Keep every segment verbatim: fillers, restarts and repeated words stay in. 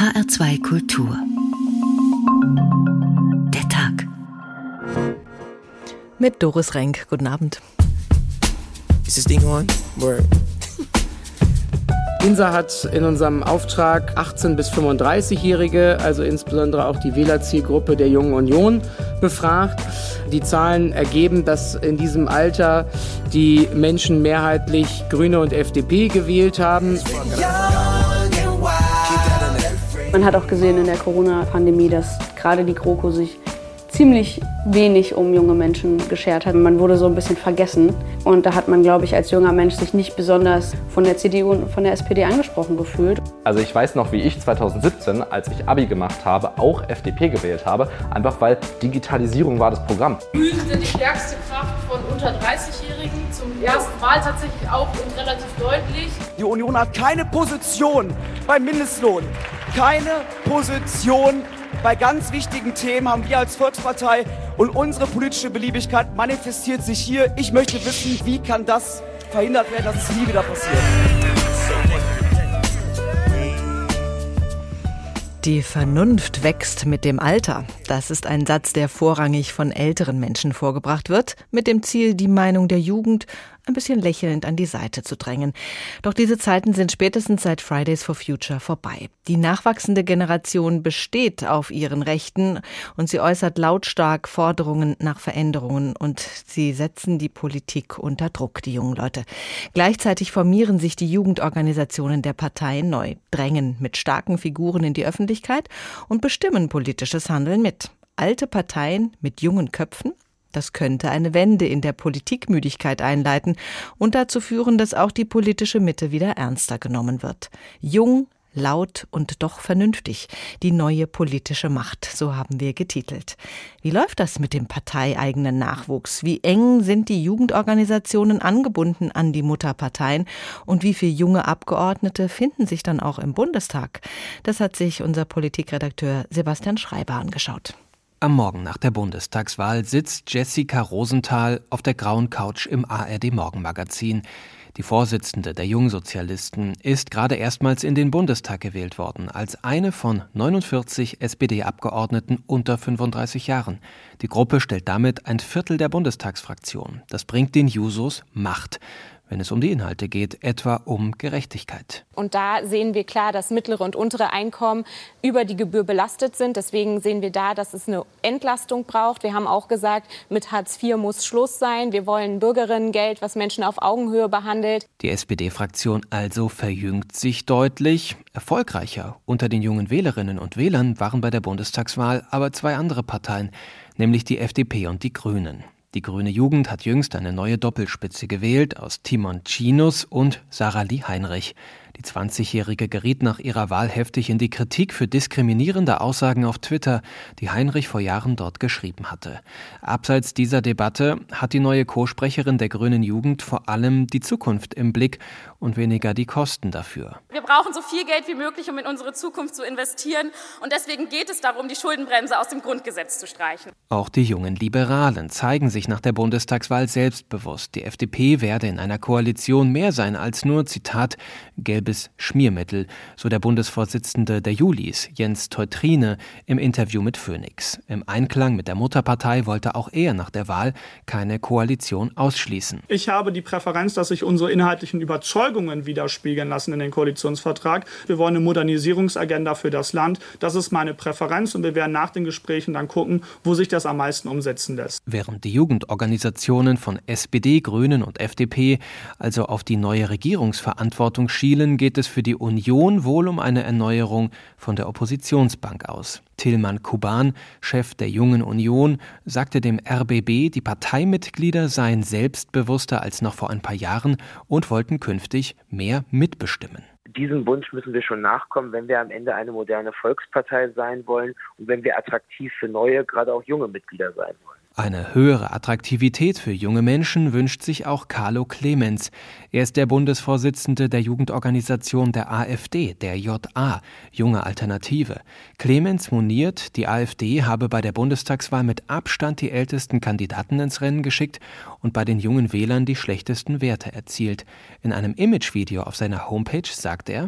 H R zwei Kultur. Der Tag. Mit Doris Renk. Guten Abend. Ist das Ding on? Word. INSA hat in unserem Auftrag achtzehn- bis fünfunddreißigjährige, also insbesondere auch die Wählerzielgruppe der Jungen Union, befragt. Die Zahlen ergeben, dass in diesem Alter die Menschen mehrheitlich Grüne und F D P gewählt haben. Man hat auch gesehen in der Corona-Pandemie, dass gerade die GroKo sich ziemlich wenig um junge Menschen geschert hat. Man wurde so ein bisschen vergessen. Und da hat man, glaube ich, als junger Mensch sich nicht besonders von der C D U und von der S P D angesprochen gefühlt. Also ich weiß noch, wie ich zweitausendsiebzehn, als ich Abi gemacht habe, auch F D P gewählt habe. Einfach weil Digitalisierung war das Programm. Grünen sind die stärkste Kraft von unter dreißigjährigen. Zum ersten Mal tatsächlich auch und relativ deutlich. Die Union hat keine Position beim Mindestlohn. Keine Position bei ganz wichtigen Themen haben wir als Volkspartei, und unsere politische Beliebigkeit manifestiert sich hier. Ich möchte wissen, wie kann das verhindert werden, dass es nie wieder passiert. Die Vernunft wächst mit dem Alter. Das ist ein Satz, der vorrangig von älteren Menschen vorgebracht wird, mit dem Ziel, die Meinung der Jugend ein bisschen lächelnd an die Seite zu drängen. Doch diese Zeiten sind spätestens seit Fridays for Future vorbei. Die nachwachsende Generation besteht auf ihren Rechten und sie äußert lautstark Forderungen nach Veränderungen, und sie setzen die Politik unter Druck, die jungen Leute. Gleichzeitig formieren sich die Jugendorganisationen der Parteien neu, drängen mit starken Figuren in die Öffentlichkeit und bestimmen politisches Handeln mit. Alte Parteien mit jungen Köpfen? Das könnte eine Wende in der Politikmüdigkeit einleiten und dazu führen, dass auch die politische Mitte wieder ernster genommen wird. Jung, laut und doch vernünftig. Die neue politische Macht, so haben wir getitelt. Wie läuft das mit dem parteieigenen Nachwuchs? Wie eng sind die Jugendorganisationen angebunden an die Mutterparteien? Und wie viele junge Abgeordnete finden sich dann auch im Bundestag? Das hat sich unser Politikredakteur Sebastian Schreiber angeschaut. Am Morgen nach der Bundestagswahl sitzt Jessica Rosenthal auf der grauen Couch im A R D-Morgenmagazin. Die Vorsitzende der Jungsozialisten ist gerade erstmals in den Bundestag gewählt worden, als eine von neunundvierzig S P D-Abgeordneten unter fünfunddreißig Jahren. Die Gruppe stellt damit ein Viertel der Bundestagsfraktion. Das bringt den Jusos Macht, wenn es um die Inhalte geht, etwa um Gerechtigkeit. Und da sehen wir klar, dass mittlere und untere Einkommen über die Gebühr belastet sind. Deswegen sehen wir da, dass es eine Entlastung braucht. Wir haben auch gesagt, mit Hartz vier muss Schluss sein. Wir wollen Bürgerinnengeld, was Menschen auf Augenhöhe behandelt. Die S P D-Fraktion also verjüngt sich deutlich. Erfolgreicher unter den jungen Wählerinnen und Wählern waren bei der Bundestagswahl aber zwei andere Parteien, nämlich die F D P und die Grünen. Die Grüne Jugend hat jüngst eine neue Doppelspitze gewählt aus Timon Tschinus und Sarah-Lie Heinrich. Die zwanzigjährige geriet nach ihrer Wahl heftig in die Kritik für diskriminierende Aussagen auf Twitter, die Heinrich vor Jahren dort geschrieben hatte. Abseits dieser Debatte hat die neue Co-Sprecherin der Grünen Jugend vor allem die Zukunft im Blick und weniger die Kosten dafür. Wir brauchen so viel Geld wie möglich, um in unsere Zukunft zu investieren. Und deswegen geht es darum, die Schuldenbremse aus dem Grundgesetz zu streichen. Auch die jungen Liberalen zeigen sich nach der Bundestagswahl selbstbewusst. Die F D P werde in einer Koalition mehr sein als nur, Zitat, gelbes Schmiermittel, so der Bundesvorsitzende der Julis, Jens Teutrine, im Interview mit Phoenix. Im Einklang mit der Mutterpartei wollte auch er nach der Wahl keine Koalition ausschließen. Ich habe die Präferenz, dass sich unsere inhaltlichen Überzeugungen widerspiegeln lassen in den Koalitionsvertrag. Wir wollen eine Modernisierungsagenda für das Land. Das ist meine Präferenz, und wir werden nach den Gesprächen dann gucken, wo sich das am meisten umsetzen lässt. Während die Jugendorganisationen von S P D, Grünen und F D P also auf die neue Regierungsverantwortung schielen, geht es für die Union wohl um eine Erneuerung von der Oppositionsbank aus. Tilman Kuban, Chef der Jungen Union, sagte dem R B B, die Parteimitglieder seien selbstbewusster als noch vor ein paar Jahren und wollten künftig mehr mitbestimmen. Diesem Wunsch müssen wir schon nachkommen, wenn wir am Ende eine moderne Volkspartei sein wollen und wenn wir attraktiv für neue, gerade auch junge Mitglieder sein wollen. Eine höhere Attraktivität für junge Menschen wünscht sich auch Carlo Clemens. Er ist der Bundesvorsitzende der Jugendorganisation der AfD, der J A, Junge Alternative. Clemens moniert, die AfD habe bei der Bundestagswahl mit Abstand die ältesten Kandidaten ins Rennen geschickt und bei den jungen Wählern die schlechtesten Werte erzielt. In einem Imagevideo auf seiner Homepage sagt er: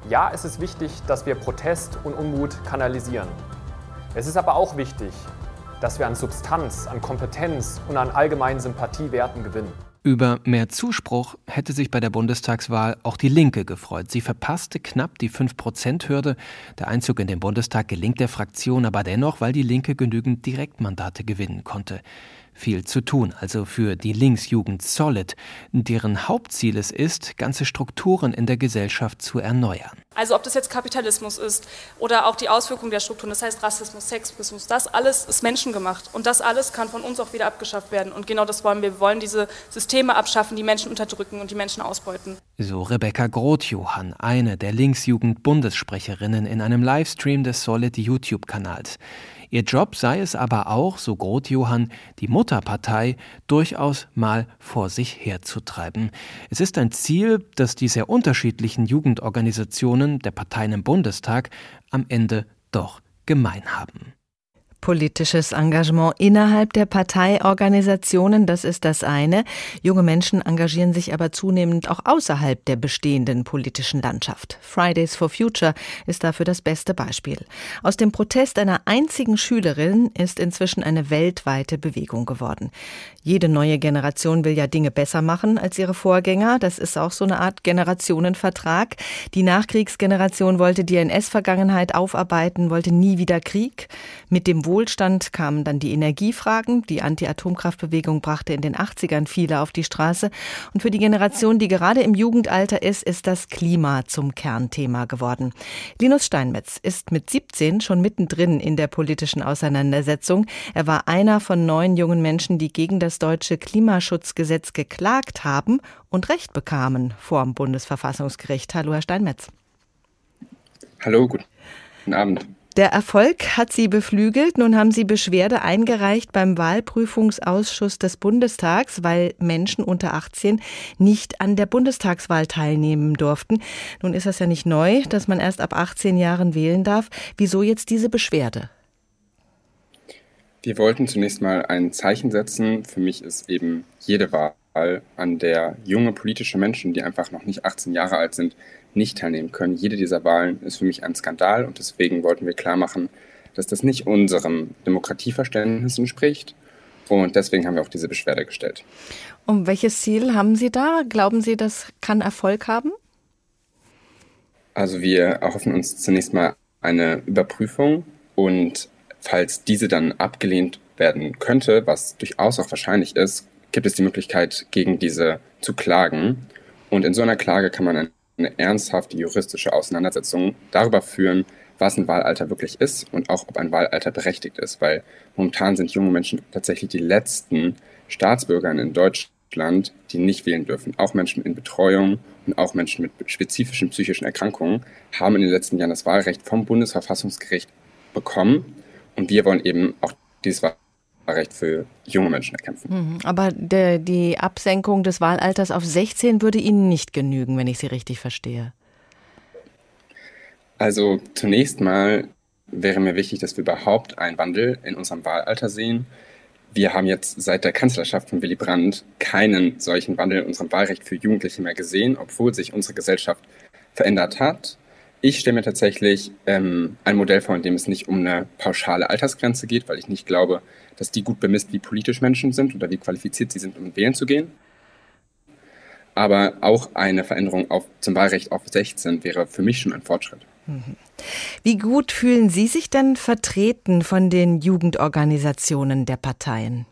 Ja, es ist wichtig, dass wir Protest und Unmut kanalisieren. Es ist aber auch wichtig, dass wir an Substanz, an Kompetenz und an allgemeinen Sympathiewerten gewinnen. Über mehr Zuspruch hätte sich bei der Bundestagswahl auch die Linke gefreut. Sie verpasste knapp die fünf Prozent Hürde. Der Einzug in den Bundestag gelingt der Fraktion aber dennoch, weil die Linke genügend Direktmandate gewinnen konnte. Viel zu tun, also für die Linksjugend Solid, deren Hauptziel es ist, ganze Strukturen in der Gesellschaft zu erneuern. Also ob das jetzt Kapitalismus ist oder auch die Auswirkungen der Strukturen, das heißt Rassismus, Sexismus, das alles ist menschengemacht und das alles kann von uns auch wieder abgeschafft werden. Und genau das wollen wir. Wir wollen diese Systeme abschaffen, die Menschen unterdrücken und die Menschen ausbeuten. So Rebecca Groth-Johann, eine der Linksjugend-Bundessprecherinnen in einem Livestream des Solid-YouTube-Kanals. Ihr Job sei es aber auch, so Groth-Johann, die Mutterpartei durchaus mal vor sich herzutreiben. Es ist ein Ziel, das die sehr unterschiedlichen Jugendorganisationen der Parteien im Bundestag am Ende doch gemein haben. Politisches Engagement innerhalb der Parteiorganisationen, das ist das eine. Junge Menschen engagieren sich aber zunehmend auch außerhalb der bestehenden politischen Landschaft. Fridays for Future ist dafür das beste Beispiel. Aus dem Protest einer einzigen Schülerin ist inzwischen eine weltweite Bewegung geworden. Jede neue Generation will ja Dinge besser machen als ihre Vorgänger. Das ist auch so eine Art Generationenvertrag. Die Nachkriegsgeneration wollte die N S-Vergangenheit aufarbeiten, wollte nie wieder Krieg. Mit dem Wohlstand kamen dann die Energiefragen. Die Anti-Atomkraftbewegung brachte in den achtzigern viele auf die Straße. Und für die Generation, die gerade im Jugendalter ist, ist das Klima zum Kernthema geworden. Linus Steinmetz ist mit siebzehn schon mittendrin in der politischen Auseinandersetzung. Er war einer von neun jungen Menschen, die gegen das deutsche Klimaschutzgesetz geklagt haben und Recht bekamen vor dem Bundesverfassungsgericht. Hallo, Herr Steinmetz. Hallo, guten Abend. Der Erfolg hat Sie beflügelt. Nun haben Sie Beschwerde eingereicht beim Wahlprüfungsausschuss des Bundestags, weil Menschen unter achtzehn nicht an der Bundestagswahl teilnehmen durften. Nun ist das ja nicht neu, dass man erst ab achtzehn Jahren wählen darf. Wieso jetzt diese Beschwerde? Wir wollten zunächst mal ein Zeichen setzen. Für mich ist eben jede Wahl, an der junge politische Menschen, die einfach noch nicht achtzehn Jahre alt sind, nicht teilnehmen können. Jede dieser Wahlen ist für mich ein Skandal und deswegen wollten wir klar machen, dass das nicht unserem Demokratieverständnis entspricht und deswegen haben wir auch diese Beschwerde gestellt. Und welches Ziel haben Sie da? Glauben Sie, das kann Erfolg haben? Also wir erhoffen uns zunächst mal eine Überprüfung und falls diese dann abgelehnt werden könnte, was durchaus auch wahrscheinlich ist, gibt es die Möglichkeit, gegen diese zu klagen. Und in so einer Klage kann man eine ernsthafte juristische Auseinandersetzung darüber führen, was ein Wahlalter wirklich ist und auch, ob ein Wahlalter berechtigt ist. Weil momentan sind junge Menschen tatsächlich die letzten Staatsbürger in Deutschland, die nicht wählen dürfen. Auch Menschen in Betreuung und auch Menschen mit spezifischen psychischen Erkrankungen haben in den letzten Jahren das Wahlrecht vom Bundesverfassungsgericht bekommen. Und wir wollen eben auch dieses Wahlrecht für junge Menschen erkämpfen. Aber der, die Absenkung des Wahlalters auf sechzehn würde Ihnen nicht genügen, wenn ich Sie richtig verstehe. Also zunächst mal wäre mir wichtig, dass wir überhaupt einen Wandel in unserem Wahlalter sehen. Wir haben jetzt seit der Kanzlerschaft von Willy Brandt keinen solchen Wandel in unserem Wahlrecht für Jugendliche mehr gesehen, obwohl sich unsere Gesellschaft verändert hat. Ich stelle mir tatsächlich ähm, ein Modell vor, in dem es nicht um eine pauschale Altersgrenze geht, weil ich nicht glaube, dass die gut bemisst, wie politisch Menschen sind oder wie qualifiziert sie sind, um wählen zu gehen. Aber auch eine Veränderung auf, zum Wahlrecht auf sechzehn wäre für mich schon ein Fortschritt. Wie gut fühlen Sie sich denn vertreten von den Jugendorganisationen der Parteien?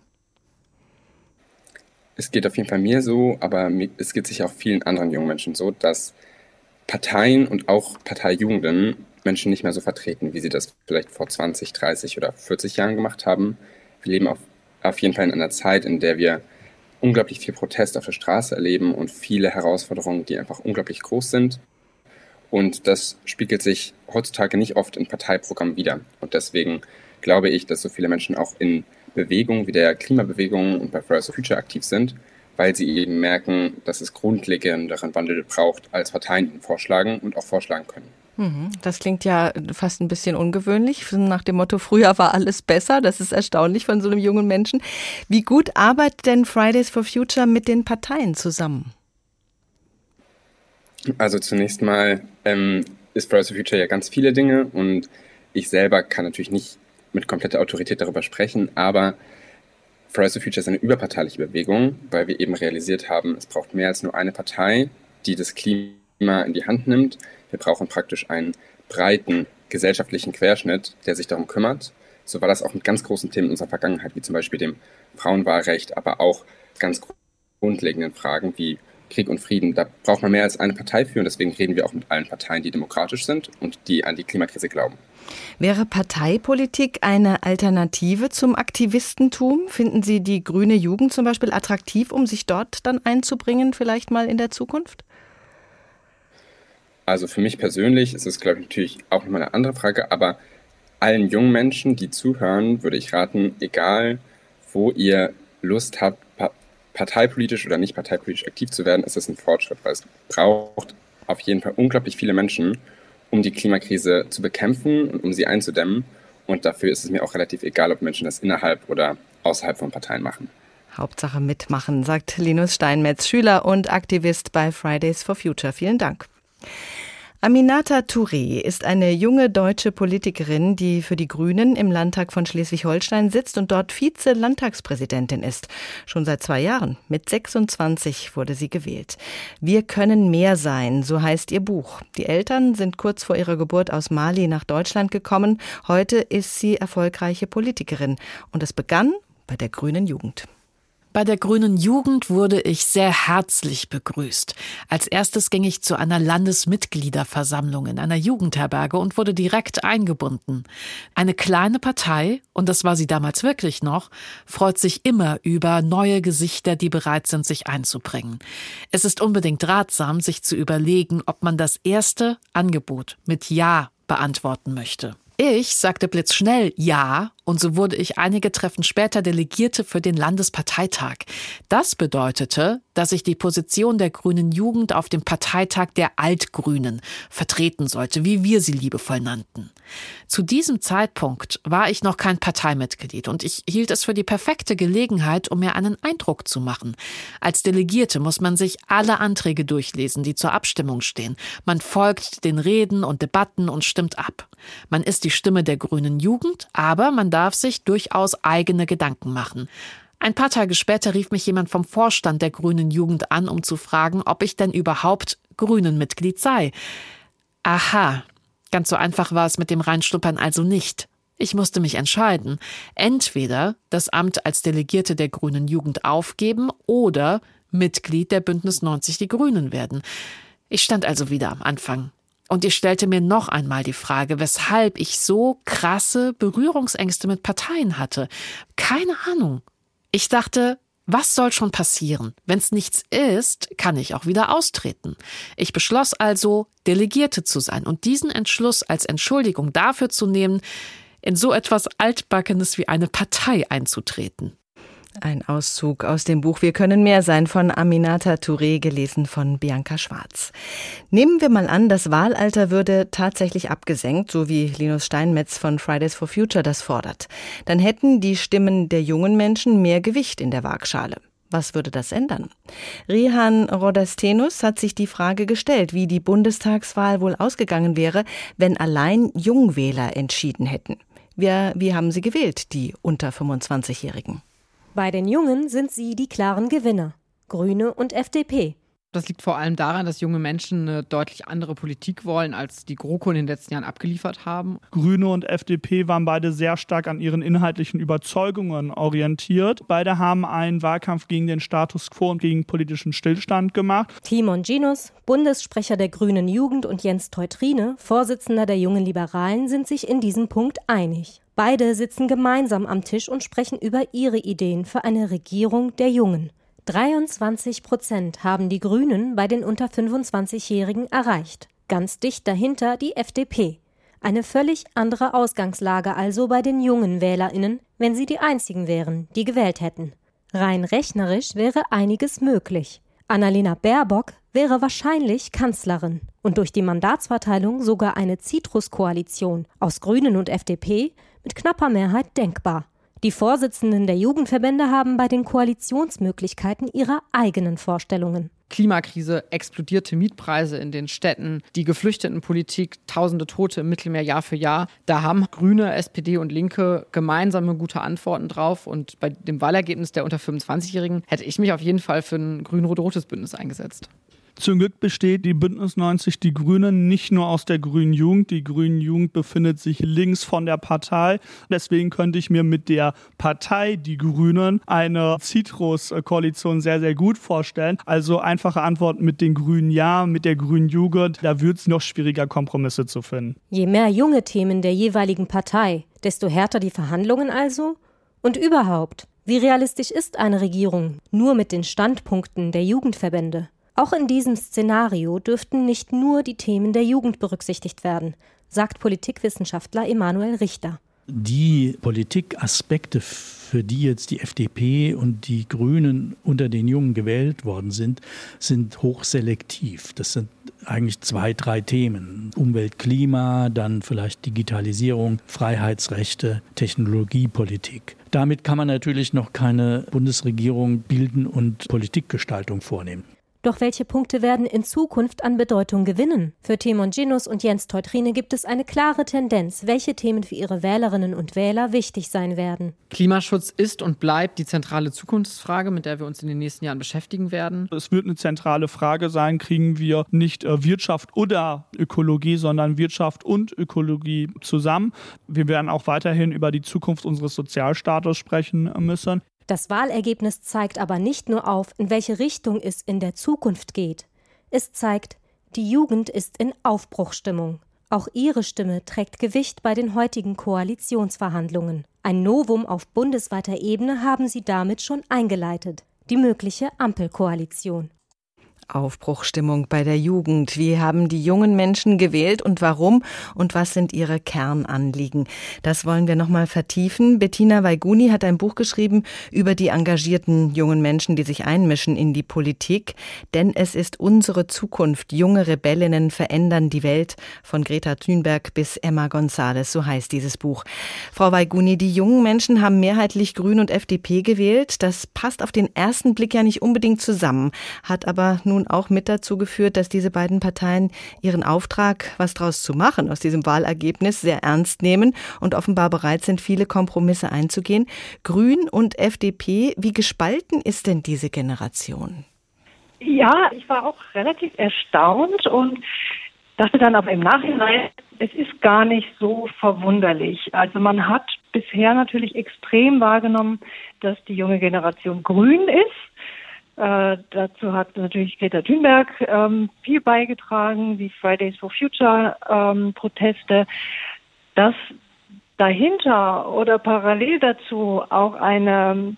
Es geht auf jeden Fall mir so, aber es geht sicher auch vielen anderen jungen Menschen so, dass Parteien und auch Parteijugenden Menschen nicht mehr so vertreten, wie sie das vielleicht vor zwanzig, dreißig oder vierzig Jahren gemacht haben. Wir leben auf, auf jeden Fall in einer Zeit, in der wir unglaublich viel Protest auf der Straße erleben und viele Herausforderungen, die einfach unglaublich groß sind. Und das spiegelt sich heutzutage nicht oft in Parteiprogrammen wider. Und deswegen glaube ich, dass so viele Menschen auch in Bewegungen wie der Klimabewegung und bei Fridays for Future aktiv sind, weil sie eben merken, dass es grundlegenderen Wandel braucht, als Parteien ihnen vorschlagen und auch vorschlagen können. Das klingt ja fast ein bisschen ungewöhnlich, nach dem Motto, früher war alles besser. Das ist erstaunlich von so einem jungen Menschen. Wie gut arbeitet denn Fridays for Future mit den Parteien zusammen? Also zunächst mal ähm, ist Fridays for Future ja ganz viele Dinge und ich selber kann natürlich nicht mit kompletter Autorität darüber sprechen, aber Fridays for Future ist eine überparteiliche Bewegung, weil wir eben realisiert haben, es braucht mehr als nur eine Partei, die das Klima in die Hand nimmt. Wir brauchen praktisch einen breiten gesellschaftlichen Querschnitt, der sich darum kümmert. So war das auch mit ganz großen Themen in unserer Vergangenheit, wie zum Beispiel dem Frauenwahlrecht, aber auch ganz grundlegenden Fragen wie Krieg und Frieden. Da braucht man mehr als eine Partei für und deswegen reden wir auch mit allen Parteien, die demokratisch sind und die an die Klimakrise glauben. Wäre Parteipolitik eine Alternative zum Aktivistentum? Finden Sie die grüne Jugend zum Beispiel attraktiv, um sich dort dann einzubringen, vielleicht mal in der Zukunft? Also für mich persönlich ist es, glaube ich, natürlich auch nochmal eine andere Frage, aber allen jungen Menschen, die zuhören, würde ich raten, egal wo ihr Lust habt, pa- parteipolitisch oder nicht parteipolitisch aktiv zu werden, ist das ein Fortschritt, weil es braucht auf jeden Fall unglaublich viele Menschen, um die Klimakrise zu bekämpfen und um sie einzudämmen. Und dafür ist es mir auch relativ egal, ob Menschen das innerhalb oder außerhalb von Parteien machen. Hauptsache mitmachen, sagt Linus Steinmetz, Schüler und Aktivist bei Fridays for Future. Vielen Dank. Aminata Touré ist eine junge deutsche Politikerin, die für die Grünen im Landtag von Schleswig-Holstein sitzt und dort Vize-Landtagspräsidentin ist. Schon seit zwei Jahren. Mit sechsundzwanzig wurde sie gewählt. Wir können mehr sein, so heißt ihr Buch. Die Eltern sind kurz vor ihrer Geburt aus Mali nach Deutschland gekommen. Heute ist sie erfolgreiche Politikerin. Und es begann bei der Grünen Jugend. Bei der Grünen Jugend wurde ich sehr herzlich begrüßt. Als erstes ging ich zu einer Landesmitgliederversammlung in einer Jugendherberge und wurde direkt eingebunden. Eine kleine Partei, und das war sie damals wirklich noch, freut sich immer über neue Gesichter, die bereit sind, sich einzubringen. Es ist unbedingt ratsam, sich zu überlegen, ob man das erste Angebot mit Ja beantworten möchte. Ich sagte blitzschnell Ja, und so wurde ich einige Treffen später Delegierte für den Landesparteitag. Das bedeutete, dass ich die Position der Grünen Jugend auf dem Parteitag der Altgrünen vertreten sollte, wie wir sie liebevoll nannten. Zu diesem Zeitpunkt war ich noch kein Parteimitglied und ich hielt es für die perfekte Gelegenheit, um mir einen Eindruck zu machen. Als Delegierte muss man sich alle Anträge durchlesen, die zur Abstimmung stehen. Man folgt den Reden und Debatten und stimmt ab. Man ist die Stimme der Grünen Jugend, aber man darf sich durchaus eigene Gedanken machen. Ein paar Tage später rief mich jemand vom Vorstand der Grünen Jugend an, um zu fragen, ob ich denn überhaupt Grünen-Mitglied sei. Aha, ganz so einfach war es mit dem Reinschnuppern also nicht. Ich musste mich entscheiden. Entweder das Amt als Delegierte der Grünen Jugend aufgeben oder Mitglied der Bündnis neunzig Die Grünen werden. Ich stand also wieder am Anfang. Und ich stellte mir noch einmal die Frage, weshalb ich so krasse Berührungsängste mit Parteien hatte. Keine Ahnung. Ich dachte, was soll schon passieren? Wenn es nichts ist, kann ich auch wieder austreten. Ich beschloss also, Delegierte zu sein und diesen Entschluss als Entschuldigung dafür zu nehmen, in so etwas Altbackenes wie eine Partei einzutreten. Ein Auszug aus dem Buch Wir können mehr sein von Aminata Touré, gelesen von Bianca Schwarz. Nehmen wir mal an, das Wahlalter würde tatsächlich abgesenkt, so wie Linus Steinmetz von Fridays for Future das fordert. Dann hätten die Stimmen der jungen Menschen mehr Gewicht in der Waagschale. Was würde das ändern? Rihan Rodastenus hat sich die Frage gestellt, wie die Bundestagswahl wohl ausgegangen wäre, wenn allein Jungwähler entschieden hätten. Wie, wie haben sie gewählt, die unter fünfundzwanzigjährigen? Bei den Jungen sind sie die klaren Gewinner, Grüne und F D P. Das liegt vor allem daran, dass junge Menschen eine deutlich andere Politik wollen, als die GroKo in den letzten Jahren abgeliefert haben. Grüne und F D P waren beide sehr stark an ihren inhaltlichen Überzeugungen orientiert. Beide haben einen Wahlkampf gegen den Status quo und gegen politischen Stillstand gemacht. Timon Ginus, Bundessprecher der Grünen Jugend, und Jens Teutrine, Vorsitzender der Jungen Liberalen, sind sich in diesem Punkt einig. Beide sitzen gemeinsam am Tisch und sprechen über ihre Ideen für eine Regierung der Jungen. dreiundzwanzig Prozent haben die Grünen bei den unter fünfundzwanzigjährigen erreicht. Ganz dicht dahinter die F D P. Eine völlig andere Ausgangslage also bei den jungen WählerInnen, wenn sie die einzigen wären, die gewählt hätten. Rein rechnerisch wäre einiges möglich. Annalena Baerbock wäre wahrscheinlich Kanzlerin und durch die Mandatsverteilung sogar eine Citrus-Koalition aus Grünen und F D P mit knapper Mehrheit denkbar. Die Vorsitzenden der Jugendverbände haben bei den Koalitionsmöglichkeiten ihre eigenen Vorstellungen. Klimakrise, explodierte Mietpreise in den Städten, die Geflüchtetenpolitik, tausende Tote im Mittelmeer Jahr für Jahr. Da haben Grüne, S P D und Linke gemeinsame gute Antworten drauf. Und bei dem Wahlergebnis der unter fünfundzwanzigjährigen hätte ich mich auf jeden Fall für ein grün-rot-rotes Bündnis eingesetzt. Zum Glück besteht die Bündnis neunzig Die Grünen nicht nur aus der Grünen Jugend. Die Grünen Jugend befindet sich links von der Partei. Deswegen könnte ich mir mit der Partei Die Grünen eine Citrus-Koalition sehr, sehr gut vorstellen. Also einfache Antwort mit den Grünen ja, mit der Grünen Jugend. Da wird es noch schwieriger, Kompromisse zu finden. Je mehr junge Themen der jeweiligen Partei, desto härter die Verhandlungen also? Und überhaupt, wie realistisch ist eine Regierung nur mit den Standpunkten der Jugendverbände? Auch in diesem Szenario dürften nicht nur die Themen der Jugend berücksichtigt werden, sagt Politikwissenschaftler Emanuel Richter. Die Politikaspekte, für die jetzt die F D P und die Grünen unter den Jungen gewählt worden sind, sind hochselektiv. Das sind eigentlich zwei, drei Themen. Umwelt, Klima, dann vielleicht Digitalisierung, Freiheitsrechte, Technologiepolitik. Damit kann man natürlich noch keine Bundesregierung bilden und Politikgestaltung vornehmen. Doch welche Punkte werden in Zukunft an Bedeutung gewinnen? Für Timon Ginus und Jens Teutrine gibt es eine klare Tendenz, welche Themen für ihre Wählerinnen und Wähler wichtig sein werden. Klimaschutz ist und bleibt die zentrale Zukunftsfrage, mit der wir uns in den nächsten Jahren beschäftigen werden. Es wird eine zentrale Frage sein, kriegen wir nicht Wirtschaft oder Ökologie, sondern Wirtschaft und Ökologie zusammen. Wir werden auch weiterhin über die Zukunft unseres Sozialstaates sprechen müssen. Das Wahlergebnis zeigt aber nicht nur auf, in welche Richtung es in der Zukunft geht. Es zeigt, die Jugend ist in Aufbruchsstimmung. Auch ihre Stimme trägt Gewicht bei den heutigen Koalitionsverhandlungen. Ein Novum auf bundesweiter Ebene haben sie damit schon eingeleitet: die mögliche Ampelkoalition. Aufbruchsstimmung bei der Jugend. Wie haben die jungen Menschen gewählt und warum? Und was sind ihre Kernanliegen? Das wollen wir nochmal vertiefen. Bettina Weiguni hat ein Buch geschrieben über die engagierten jungen Menschen, die sich einmischen in die Politik. Denn es ist unsere Zukunft. Junge Rebellinnen verändern die Welt. Von Greta Thunberg bis Emma González, so heißt dieses Buch. Frau Weiguni, die jungen Menschen haben mehrheitlich Grün und F D P gewählt. Das passt auf den ersten Blick ja nicht unbedingt zusammen, hat aber nun auch mit dazu geführt, dass diese beiden Parteien ihren Auftrag, was draus zu machen, aus diesem Wahlergebnis sehr ernst nehmen und offenbar bereit sind, viele Kompromisse einzugehen. Grün und F D P, wie gespalten ist denn diese Generation? Ja, ich war auch relativ erstaunt und dachte dann aber im Nachhinein, es ist gar nicht so verwunderlich. Also man hat bisher natürlich extrem wahrgenommen, dass die junge Generation grün ist. Äh, dazu hat natürlich Greta Thunberg ähm, viel beigetragen, die Fridays for Future ähm, Proteste. Dass dahinter oder parallel dazu auch eine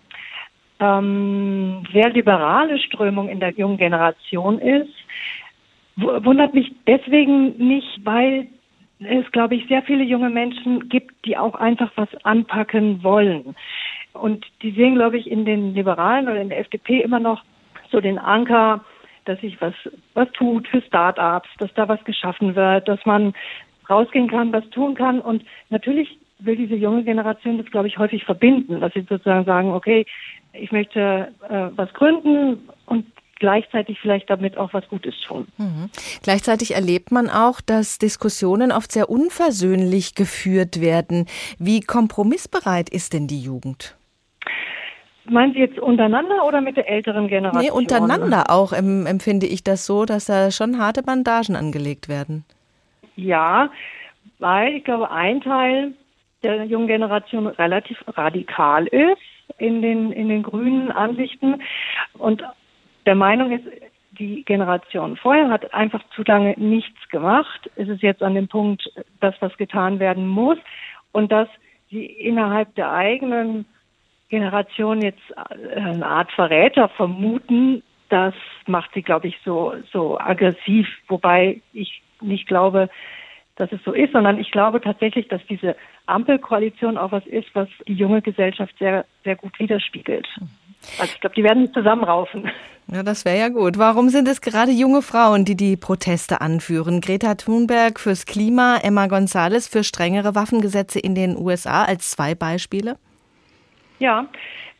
ähm, sehr liberale Strömung in der jungen Generation ist, w- wundert mich deswegen nicht, weil es, glaube ich, sehr viele junge Menschen gibt, die auch einfach was anpacken wollen. Und die sehen, glaube ich, in den Liberalen oder in der F D P immer noch so den Anker, dass sich was, was tut für Start-ups, dass da was geschaffen wird, dass man rausgehen kann, was tun kann. Und natürlich will diese junge Generation das, glaube ich, häufig verbinden, dass sie sozusagen sagen, okay, ich möchte äh, was gründen und gleichzeitig vielleicht damit auch was Gutes tun. Mhm. Gleichzeitig erlebt man auch, dass Diskussionen oft sehr unversöhnlich geführt werden. Wie kompromissbereit ist denn die Jugend? Meinen Sie jetzt untereinander oder mit der älteren Generation? Nee, untereinander auch ähm, empfinde ich das so, dass da schon harte Bandagen angelegt werden. Ja, weil ich glaube, ein Teil der jungen Generation relativ radikal ist in den, in den grünen Ansichten und der Meinung ist, die Generation vorher hat einfach zu lange nichts gemacht. Es ist jetzt an dem Punkt, dass was getan werden muss und dass sie innerhalb der eigenen Generation jetzt eine Art Verräter vermuten, das macht sie, glaube ich, so, so aggressiv. Wobei ich nicht glaube, dass es so ist, sondern ich glaube tatsächlich, dass diese Ampelkoalition auch was ist, was die junge Gesellschaft sehr, sehr gut widerspiegelt. Also ich glaube, die werden nicht zusammenraufen. Ja, das wäre ja gut. Warum sind es gerade junge Frauen, die die Proteste anführen? Greta Thunberg fürs Klima, Emma González für strengere Waffengesetze in den U S A als zwei Beispiele? Ja,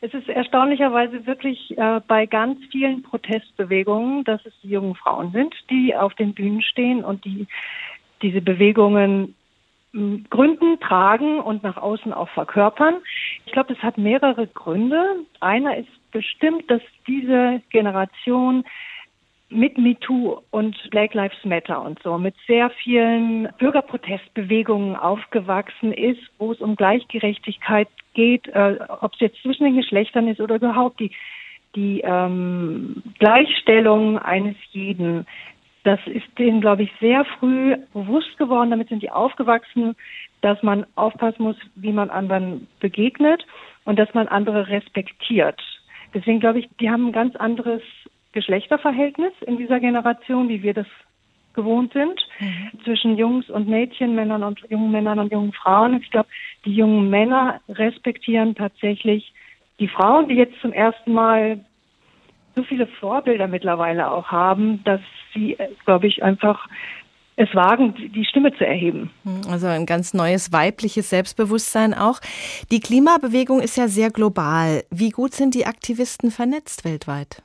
Es ist erstaunlicherweise wirklich äh, bei ganz vielen Protestbewegungen, dass es die jungen Frauen sind, die auf den Bühnen stehen und die diese Bewegungen m, gründen, tragen und nach außen auch verkörpern. Ich glaube, das hat mehrere Gründe. Einer ist bestimmt, dass diese Generation mit MeToo und Black Lives Matter und so, mit sehr vielen Bürgerprotestbewegungen aufgewachsen ist, wo es um Gleichgerechtigkeit geht, äh, ob es jetzt zwischen den Geschlechtern ist oder überhaupt die, die ähm, Gleichstellung eines jeden. Das ist denen, glaube ich, sehr früh bewusst geworden. Damit sind die aufgewachsen, dass man aufpassen muss, wie man anderen begegnet und dass man andere respektiert. Deswegen glaube ich, die haben ein ganz anderes Geschlechterverhältnis in dieser Generation, wie wir das gewohnt sind, mhm. zwischen Jungs und Mädchen, Männern und jungen Männern und jungen Frauen. Ich glaube, die jungen Männer respektieren tatsächlich die Frauen, die jetzt zum ersten Mal so viele Vorbilder mittlerweile auch haben, dass sie, glaube ich, einfach es wagen, die Stimme zu erheben. Also ein ganz neues weibliches Selbstbewusstsein auch. Die Klimabewegung ist ja sehr global. Wie gut sind die Aktivisten vernetzt weltweit?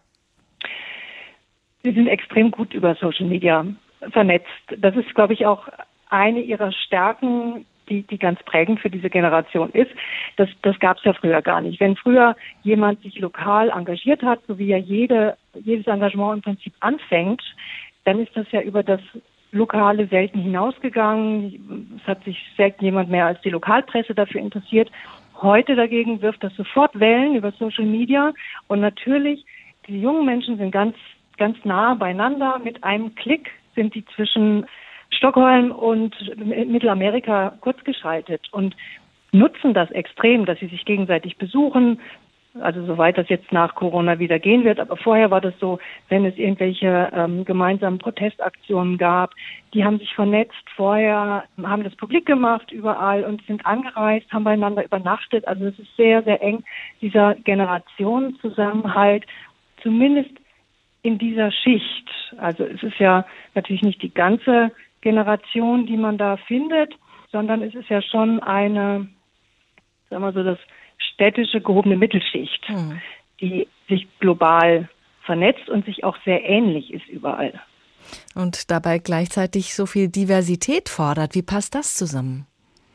Sie sind extrem gut über Social Media vernetzt. Das ist, glaube ich, auch eine ihrer Stärken, die, die ganz prägend für diese Generation ist. Das, das gab es ja früher gar nicht. Wenn früher jemand sich lokal engagiert hat, so wie ja jede, jedes Engagement im Prinzip anfängt, dann ist das ja über das lokale Welten hinausgegangen. Es hat sich selten jemand mehr als die Lokalpresse dafür interessiert. Heute dagegen wirft das sofort Wellen über Social Media. Und natürlich, die jungen Menschen sind ganz ganz nah beieinander. Mit einem Klick sind die zwischen Stockholm und Mittelamerika kurzgeschaltet und nutzen das extrem, dass sie sich gegenseitig besuchen. Also soweit das jetzt nach Corona wieder gehen wird. Aber vorher war das so, wenn es irgendwelche ähm, gemeinsamen Protestaktionen gab, die haben sich vernetzt vorher, haben das publik gemacht überall und sind angereist, haben beieinander übernachtet. Also es ist sehr, sehr eng, dieser Generationenzusammenhalt, zumindest in dieser Schicht. Also es ist ja natürlich nicht die ganze Generation, die man da findet, sondern es ist ja schon eine, sagen wir so, das städtische gehobene Mittelschicht, mhm. die sich global vernetzt und sich auch sehr ähnlich ist überall. Und dabei gleichzeitig so viel Diversität fordert. Wie passt das zusammen?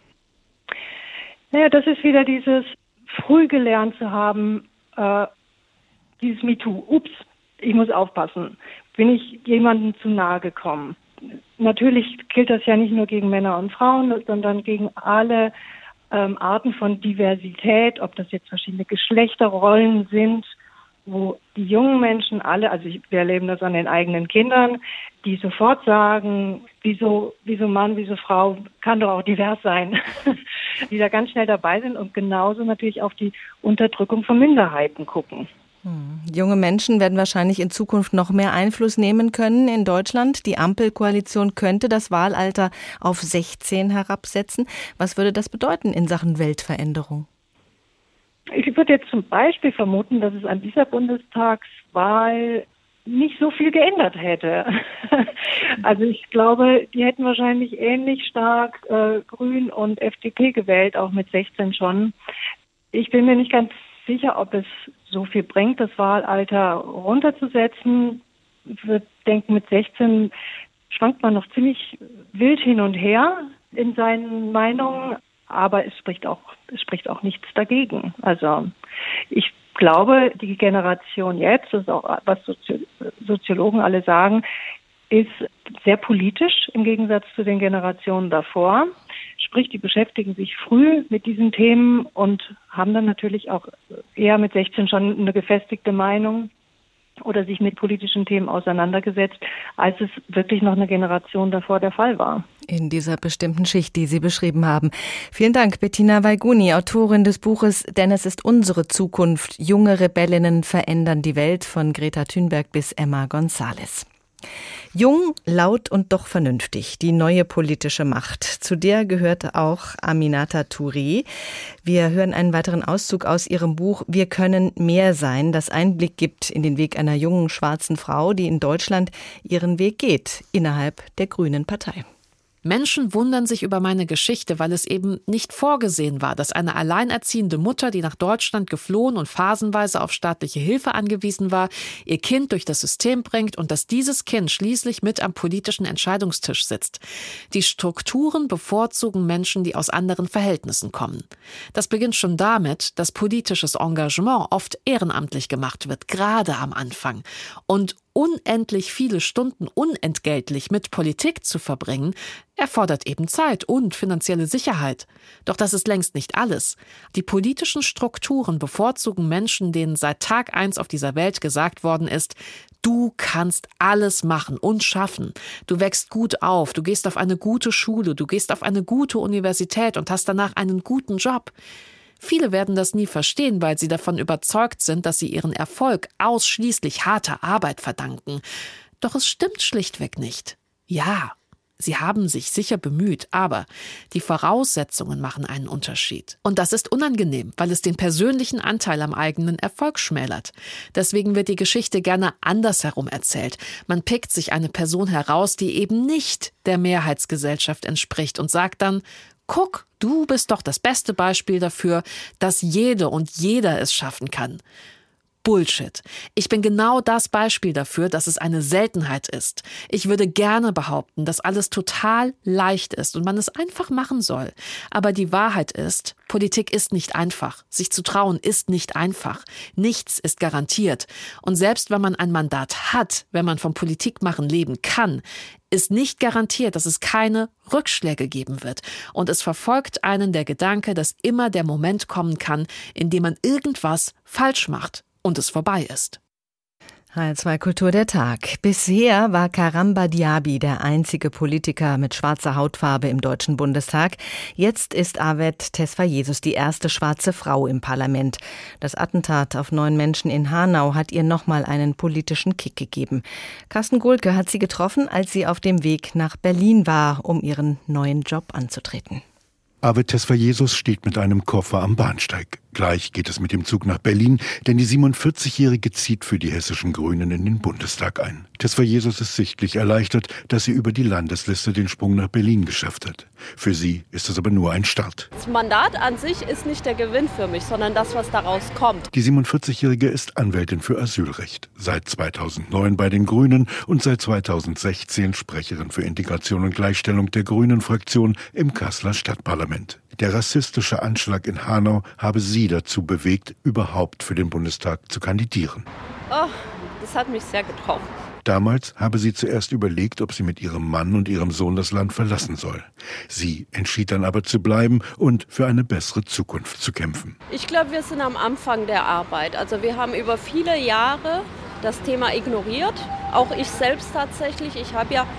Naja, das ist wieder dieses früh gelernt zu haben, äh, dieses MeToo. Ups, ich muss aufpassen. Bin ich jemandem zu nahe gekommen? Natürlich gilt das ja nicht nur gegen Männer und Frauen, sondern gegen alle ähm, Arten von Diversität, ob das jetzt verschiedene Geschlechterrollen sind, wo die jungen Menschen alle, also wir erleben das an den eigenen Kindern, die sofort sagen, wieso, wieso Mann, wieso Frau, kann doch auch divers sein, die da ganz schnell dabei sind und genauso natürlich auf die Unterdrückung von Minderheiten gucken. Hm. Junge Menschen werden wahrscheinlich in Zukunft noch mehr Einfluss nehmen können in Deutschland. Die Ampelkoalition könnte das Wahlalter auf sechzehn herabsetzen. Was würde das bedeuten in Sachen Weltveränderung? Ich würde jetzt zum Beispiel vermuten, dass es an dieser Bundestagswahl nicht so viel geändert hätte. Also ich glaube, die hätten wahrscheinlich ähnlich stark äh, Grün und F D P gewählt, auch mit sechzehn schon. Ich bin mir nicht ganz sicher, ob es so viel bringt, das Wahlalter runterzusetzen. Ich würde denken, mit sechzehn schwankt man noch ziemlich wild hin und her in seinen Meinungen, aber es spricht auch, es spricht auch nichts dagegen. Also ich glaube, die Generation jetzt, das ist auch was Soziologen alle sagen, ist sehr politisch im Gegensatz zu den Generationen davor. Sprich, die beschäftigen sich früh mit diesen Themen und haben dann natürlich auch eher mit sechzehn schon eine gefestigte Meinung oder sich mit politischen Themen auseinandergesetzt, als es wirklich noch eine Generation davor der Fall war. In dieser bestimmten Schicht, die Sie beschrieben haben. Vielen Dank, Bettina Weiguni, Autorin des Buches Denn es ist unsere Zukunft. Junge Rebellinnen verändern die Welt von Greta Thunberg bis Emma González. Jung, laut und doch vernünftig, die neue politische Macht. Zu der gehört auch Aminata Touré. Wir hören einen weiteren Auszug aus ihrem Buch Wir können mehr sein, das Einblick gibt in den Weg einer jungen schwarzen Frau, die in Deutschland ihren Weg geht, innerhalb der Grünen Partei. Menschen wundern sich über meine Geschichte, weil es eben nicht vorgesehen war, dass eine alleinerziehende Mutter, die nach Deutschland geflohen und phasenweise auf staatliche Hilfe angewiesen war, ihr Kind durch das System bringt und dass dieses Kind schließlich mit am politischen Entscheidungstisch sitzt. Die Strukturen bevorzugen Menschen, die aus anderen Verhältnissen kommen. Das beginnt schon damit, dass politisches Engagement oft ehrenamtlich gemacht wird, gerade am Anfang. Und unendlich viele Stunden unentgeltlich mit Politik zu verbringen, erfordert eben Zeit und finanzielle Sicherheit. Doch das ist längst nicht alles. Die politischen Strukturen bevorzugen Menschen, denen seit Tag eins auf dieser Welt gesagt worden ist, du kannst alles machen und schaffen. Du wächst gut auf, du gehst auf eine gute Schule, du gehst auf eine gute Universität und hast danach einen guten Job. Viele werden das nie verstehen, weil sie davon überzeugt sind, dass sie ihren Erfolg ausschließlich harter Arbeit verdanken. Doch es stimmt schlichtweg nicht. Ja, sie haben sich sicher bemüht, aber die Voraussetzungen machen einen Unterschied. Und das ist unangenehm, weil es den persönlichen Anteil am eigenen Erfolg schmälert. Deswegen wird die Geschichte gerne andersherum erzählt. Man pickt sich eine Person heraus, die eben nicht der Mehrheitsgesellschaft entspricht und sagt dann, guck, du bist doch das beste Beispiel dafür, dass jede und jeder es schaffen kann. Bullshit. Ich bin genau das Beispiel dafür, dass es eine Seltenheit ist. Ich würde gerne behaupten, dass alles total leicht ist und man es einfach machen soll. Aber die Wahrheit ist, Politik ist nicht einfach. Sich zu trauen ist nicht einfach. Nichts ist garantiert. Und selbst wenn man ein Mandat hat, wenn man vom Politikmachen leben kann, ist nicht garantiert, dass es keine Rückschläge geben wird. Und es verfolgt einen der Gedanke, dass immer der Moment kommen kann, in dem man irgendwas falsch macht und es vorbei ist. H R zwei Kultur der Tag. Bisher war Karamba Diaby der einzige Politiker mit schwarzer Hautfarbe im Deutschen Bundestag. Jetzt ist Avet Tesfayesus die erste schwarze Frau im Parlament. Das Attentat auf neun Menschen in Hanau hat ihr nochmal einen politischen Kick gegeben. Carsten Gohlke hat sie getroffen, als sie auf dem Weg nach Berlin war, um ihren neuen Job anzutreten. Avet Tesfayesus steht mit einem Koffer am Bahnsteig. Gleich geht es mit dem Zug nach Berlin, denn die siebenundvierzigjährige zieht für die hessischen Grünen in den Bundestag ein. Tesfayesus ist sichtlich erleichtert, dass sie über die Landesliste den Sprung nach Berlin geschafft hat. Für sie ist es aber nur ein Start. Das Mandat an sich ist nicht der Gewinn für mich, sondern das, was daraus kommt. Die siebenundvierzigjährige ist Anwältin für Asylrecht, seit zweitausendneun bei den Grünen und seit zweitausendsechzehn Sprecherin für Integration und Gleichstellung der Grünen-Fraktion im Kasseler Stadtparlament. Der rassistische Anschlag in Hanau habe sie dazu bewegt, überhaupt für den Bundestag zu kandidieren. Oh, das hat mich sehr getroffen. Damals habe sie zuerst überlegt, ob sie mit ihrem Mann und ihrem Sohn das Land verlassen soll. Sie entschied dann aber zu bleiben und für eine bessere Zukunft zu kämpfen. Ich glaube, wir sind am Anfang der Arbeit. Also wir haben über viele Jahre das Thema ignoriert. Auch ich selbst tatsächlich. Ich habe ja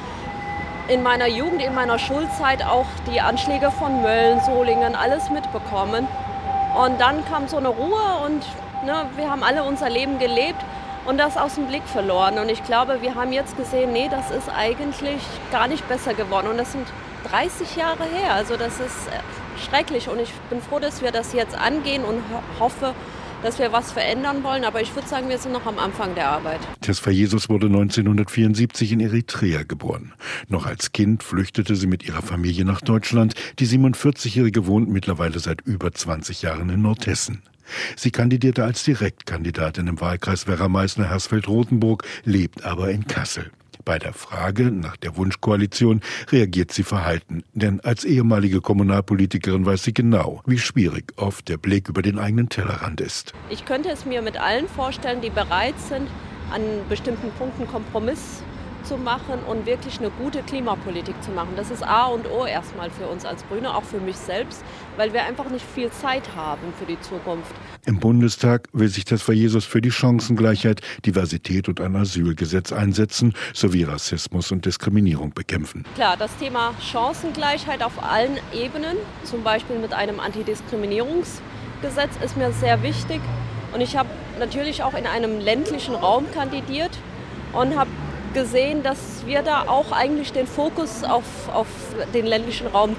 in meiner Jugend, in meiner Schulzeit auch die Anschläge von Mölln, Solingen, alles mitbekommen. Und dann kam so eine Ruhe und ne, wir haben alle unser Leben gelebt und das aus dem Blick verloren. Und ich glaube, wir haben jetzt gesehen, nee, das ist eigentlich gar nicht besser geworden. Und das sind dreißig Jahre her. Also das ist schrecklich. Und ich bin froh, dass wir das jetzt angehen und ho- hoffe, dass wir was verändern wollen. Aber ich würde sagen, wir sind noch am Anfang der Arbeit. Tesfayesus wurde neunzehnhundertvierundsiebzig in Eritrea geboren. Noch als Kind flüchtete sie mit ihrer Familie nach Deutschland. Die siebenundvierzigjährige wohnt mittlerweile seit über zwanzig Jahren in Nordhessen. Sie kandidierte als Direktkandidatin im Wahlkreis Werra-Meißner-Hersfeld-Rotenburg, lebt aber in Kassel. Bei der Frage nach der Wunschkoalition reagiert sie verhalten, denn als ehemalige Kommunalpolitikerin weiß sie genau, wie schwierig oft der Blick über den eigenen Tellerrand ist. Ich könnte es mir mit allen vorstellen, die bereit sind, an bestimmten Punkten Kompromiss zu machen und wirklich eine gute Klimapolitik zu machen. Das ist A und O erstmal für uns als Grüne, auch für mich selbst, weil wir einfach nicht viel Zeit haben für die Zukunft. Im Bundestag will sich Tesfayesus für die Chancengleichheit, Diversität und ein Asylgesetz einsetzen, sowie Rassismus und Diskriminierung bekämpfen. Klar, das Thema Chancengleichheit auf allen Ebenen, zum Beispiel mit einem Antidiskriminierungsgesetz, ist mir sehr wichtig. Und ich habe natürlich auch in einem ländlichen Raum kandidiert und habe gesehen, dass wir da auch eigentlich den Fokus auf, auf den ländlichen Raum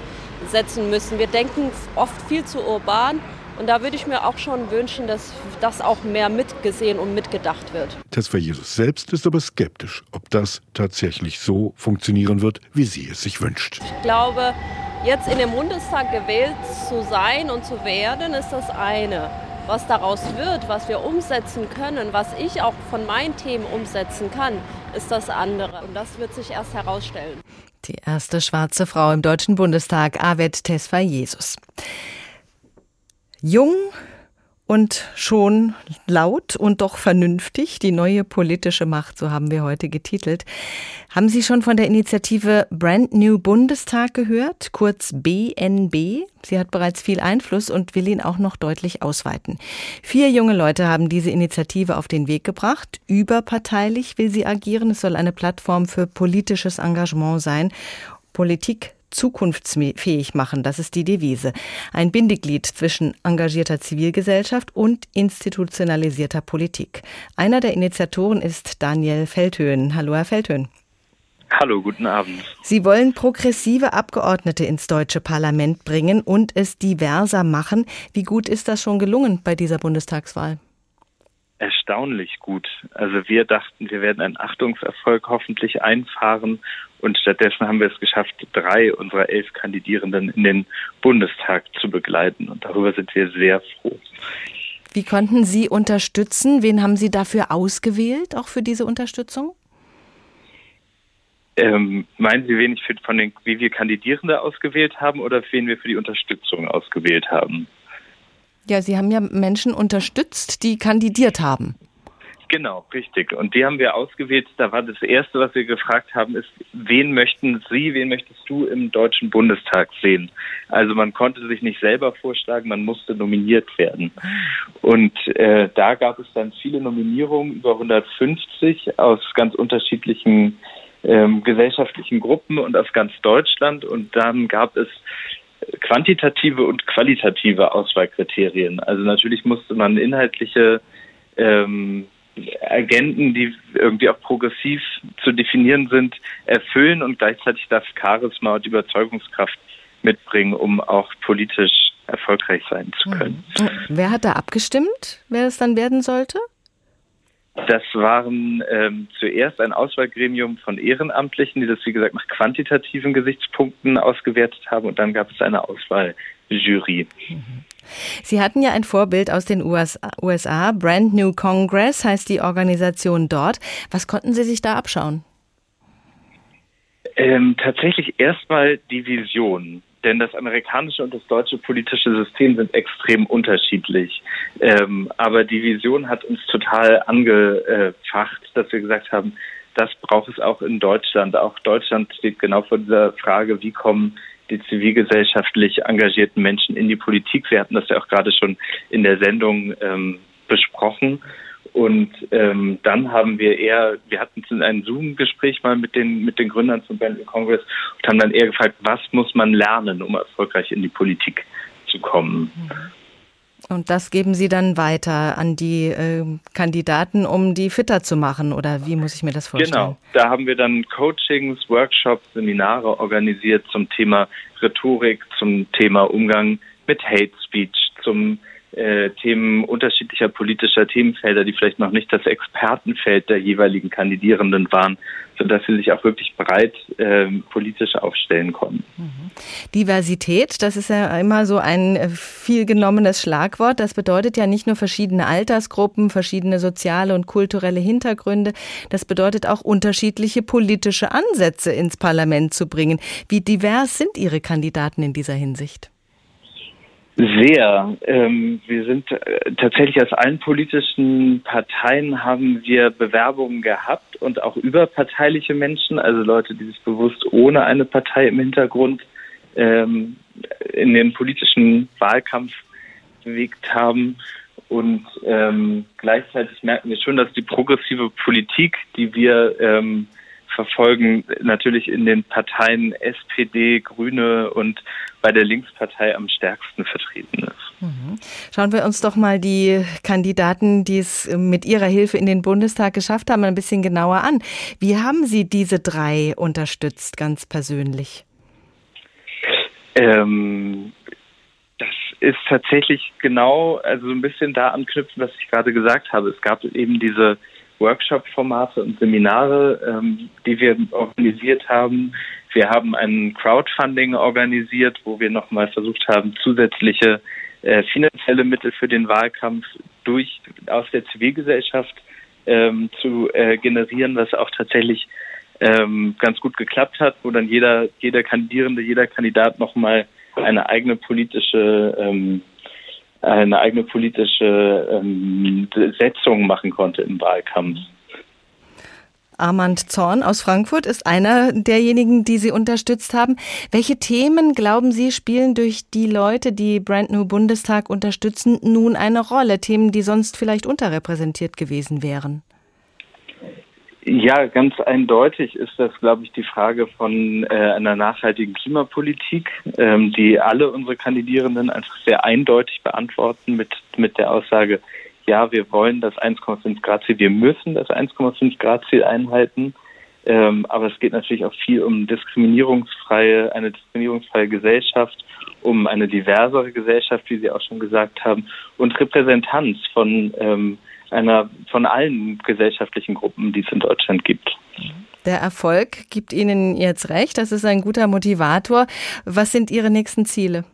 setzen müssen. Wir denken oft viel zu urban. Und da würde ich mir auch schon wünschen, dass das auch mehr mitgesehen und mitgedacht wird. Tesfa Jesus selbst ist aber skeptisch, ob das tatsächlich so funktionieren wird, wie sie es sich wünscht. Ich glaube, jetzt in den Bundestag gewählt zu sein und zu werden, ist das eine. Was daraus wird, was wir umsetzen können, was ich auch von meinen Themen umsetzen kann, ist das andere. Und das wird sich erst herausstellen. Die erste schwarze Frau im Deutschen Bundestag, Awet Tesfa Jesus. Jung und schon laut und doch vernünftig, die neue politische Macht, so haben wir heute getitelt. Haben Sie schon von der Initiative Brand New Bundestag gehört, kurz B N B? Sie hat bereits viel Einfluss und will ihn auch noch deutlich ausweiten. Vier junge Leute haben diese Initiative auf den Weg gebracht. Überparteilich will sie agieren. Es soll eine Plattform für politisches Engagement sein. Politik zukunftsfähig machen, das ist die Devise. Ein Bindeglied zwischen engagierter Zivilgesellschaft und institutionalisierter Politik. Einer der Initiatoren ist Daniel Feldhöhen. Hallo, Herr Feldhöhen. Hallo, guten Abend. Sie wollen progressive Abgeordnete ins deutsche Parlament bringen und es diverser machen. Wie gut ist das schon gelungen bei dieser Bundestagswahl? Erstaunlich gut. Also wir dachten, wir werden einen Achtungserfolg hoffentlich einfahren und stattdessen haben wir es geschafft, drei unserer elf Kandidierenden in den Bundestag zu begleiten und darüber sind wir sehr froh. Wie konnten Sie unterstützen? Wen haben Sie dafür ausgewählt, auch für diese Unterstützung? Ähm, meinen Sie, wen ich für, von den, wie wir Kandidierende ausgewählt haben oder wen wir für die Unterstützung ausgewählt haben? Ja, Sie haben ja Menschen unterstützt, die kandidiert haben. Genau, richtig. Und die haben wir ausgewählt. Da war das Erste, was wir gefragt haben, ist, wen möchten Sie, wen möchtest du im Deutschen Bundestag sehen? Also man konnte sich nicht selber vorschlagen, man musste nominiert werden. Und äh, da gab es dann viele Nominierungen, über hundertfünfzig aus ganz unterschiedlichen ähm, gesellschaftlichen Gruppen und aus ganz Deutschland. Und dann gab es quantitative und qualitative Auswahlkriterien. Also natürlich musste man inhaltliche ähm, Agenden, die irgendwie auch progressiv zu definieren sind, erfüllen und gleichzeitig darf Charisma und Überzeugungskraft mitbringen, um auch politisch erfolgreich sein zu können. Mhm. Wer hat da abgestimmt, wer es dann werden sollte? Das waren ähm, zuerst ein Auswahlgremium von Ehrenamtlichen, die das, wie gesagt, nach quantitativen Gesichtspunkten ausgewertet haben. Und dann gab es eine Auswahljury. Sie hatten ja ein Vorbild aus den U S A. Brand New Congress heißt die Organisation dort. Was konnten Sie sich da abschauen? Ähm, tatsächlich erstmal die Vision. Denn das amerikanische und das deutsche politische System sind extrem unterschiedlich. Ähm, aber die Vision hat uns total angefacht, dass wir gesagt haben, das braucht es auch in Deutschland. Auch Deutschland steht genau vor dieser Frage, wie kommen die zivilgesellschaftlich engagierten Menschen in die Politik. Wir hatten das ja auch gerade schon in der Sendung ähm, besprochen. Und ähm, dann haben wir eher, wir hatten ein Zoom-Gespräch mal mit den mit den Gründern zum Brand New Congress und haben dann eher gefragt, was muss man lernen, um erfolgreich in die Politik zu kommen. Und das geben Sie dann weiter an die äh, Kandidaten, um die fitter zu machen, oder wie muss ich mir das vorstellen? Genau, da haben wir dann Coachings, Workshops, Seminare organisiert zum Thema Rhetorik, zum Thema Umgang mit Hate Speech, zum Äh, Themen unterschiedlicher politischer Themenfelder, die vielleicht noch nicht das Expertenfeld der jeweiligen Kandidierenden waren, sodass sie sich auch wirklich breit äh, politisch aufstellen konnten. Mhm. Diversität, das ist ja immer so ein viel genommenes Schlagwort. Das bedeutet ja nicht nur verschiedene Altersgruppen, verschiedene soziale und kulturelle Hintergründe. Das bedeutet auch unterschiedliche politische Ansätze ins Parlament zu bringen. Wie divers sind Ihre Kandidaten in dieser Hinsicht? Sehr. Ähm, wir sind äh, tatsächlich aus allen politischen Parteien haben wir Bewerbungen gehabt und auch überparteiliche Menschen, also Leute, die sich bewusst ohne eine Partei im Hintergrund ähm, in den politischen Wahlkampf bewegt haben. Und ähm, gleichzeitig merken wir schon, dass die progressive Politik, die wir ähm, verfolgen, natürlich in den Parteien S P D, Grüne und bei der Linkspartei am stärksten vertreten ist. Mhm. Schauen wir uns doch mal die Kandidaten, die es mit Ihrer Hilfe in den Bundestag geschafft haben, ein bisschen genauer an. Wie haben Sie diese drei unterstützt, ganz persönlich? Ähm, das ist tatsächlich genau, also so ein bisschen da anknüpfen, was ich gerade gesagt habe. Es gab eben diese Workshop-Formate und Seminare, ähm, die wir organisiert haben. Wir haben ein Crowdfunding organisiert, wo wir nochmal versucht haben, zusätzliche äh, finanzielle Mittel für den Wahlkampf durch aus der Zivilgesellschaft ähm, zu äh, generieren, was auch tatsächlich ähm, ganz gut geklappt hat, wo dann jeder, jeder Kandidierende, jeder Kandidat nochmal eine eigene politische ähm, eine eigene politische ähm, Setzung machen konnte im Wahlkampf. Armand Zorn aus Frankfurt ist einer derjenigen, die Sie unterstützt haben. Welche Themen, glauben Sie, spielen durch die Leute, die Brand New Bundestag unterstützen, nun eine Rolle? Themen, die sonst vielleicht unterrepräsentiert gewesen wären? Ja, ganz eindeutig ist das, glaube ich, die Frage von äh, einer nachhaltigen Klimapolitik, ähm, die alle unsere Kandidierenden einfach sehr eindeutig beantworten mit mit der Aussage, ja, wir wollen das eins Komma fünf Grad Ziel, wir müssen das eins Komma fünf Grad Ziel einhalten, ähm, aber es geht natürlich auch viel um diskriminierungsfreie, eine diskriminierungsfreie Gesellschaft, um eine diversere Gesellschaft, wie Sie auch schon gesagt haben, und Repräsentanz von ähm, einer von allen gesellschaftlichen Gruppen, die es in Deutschland gibt. Der Erfolg gibt Ihnen jetzt recht, das ist ein guter Motivator. Was sind Ihre nächsten Ziele?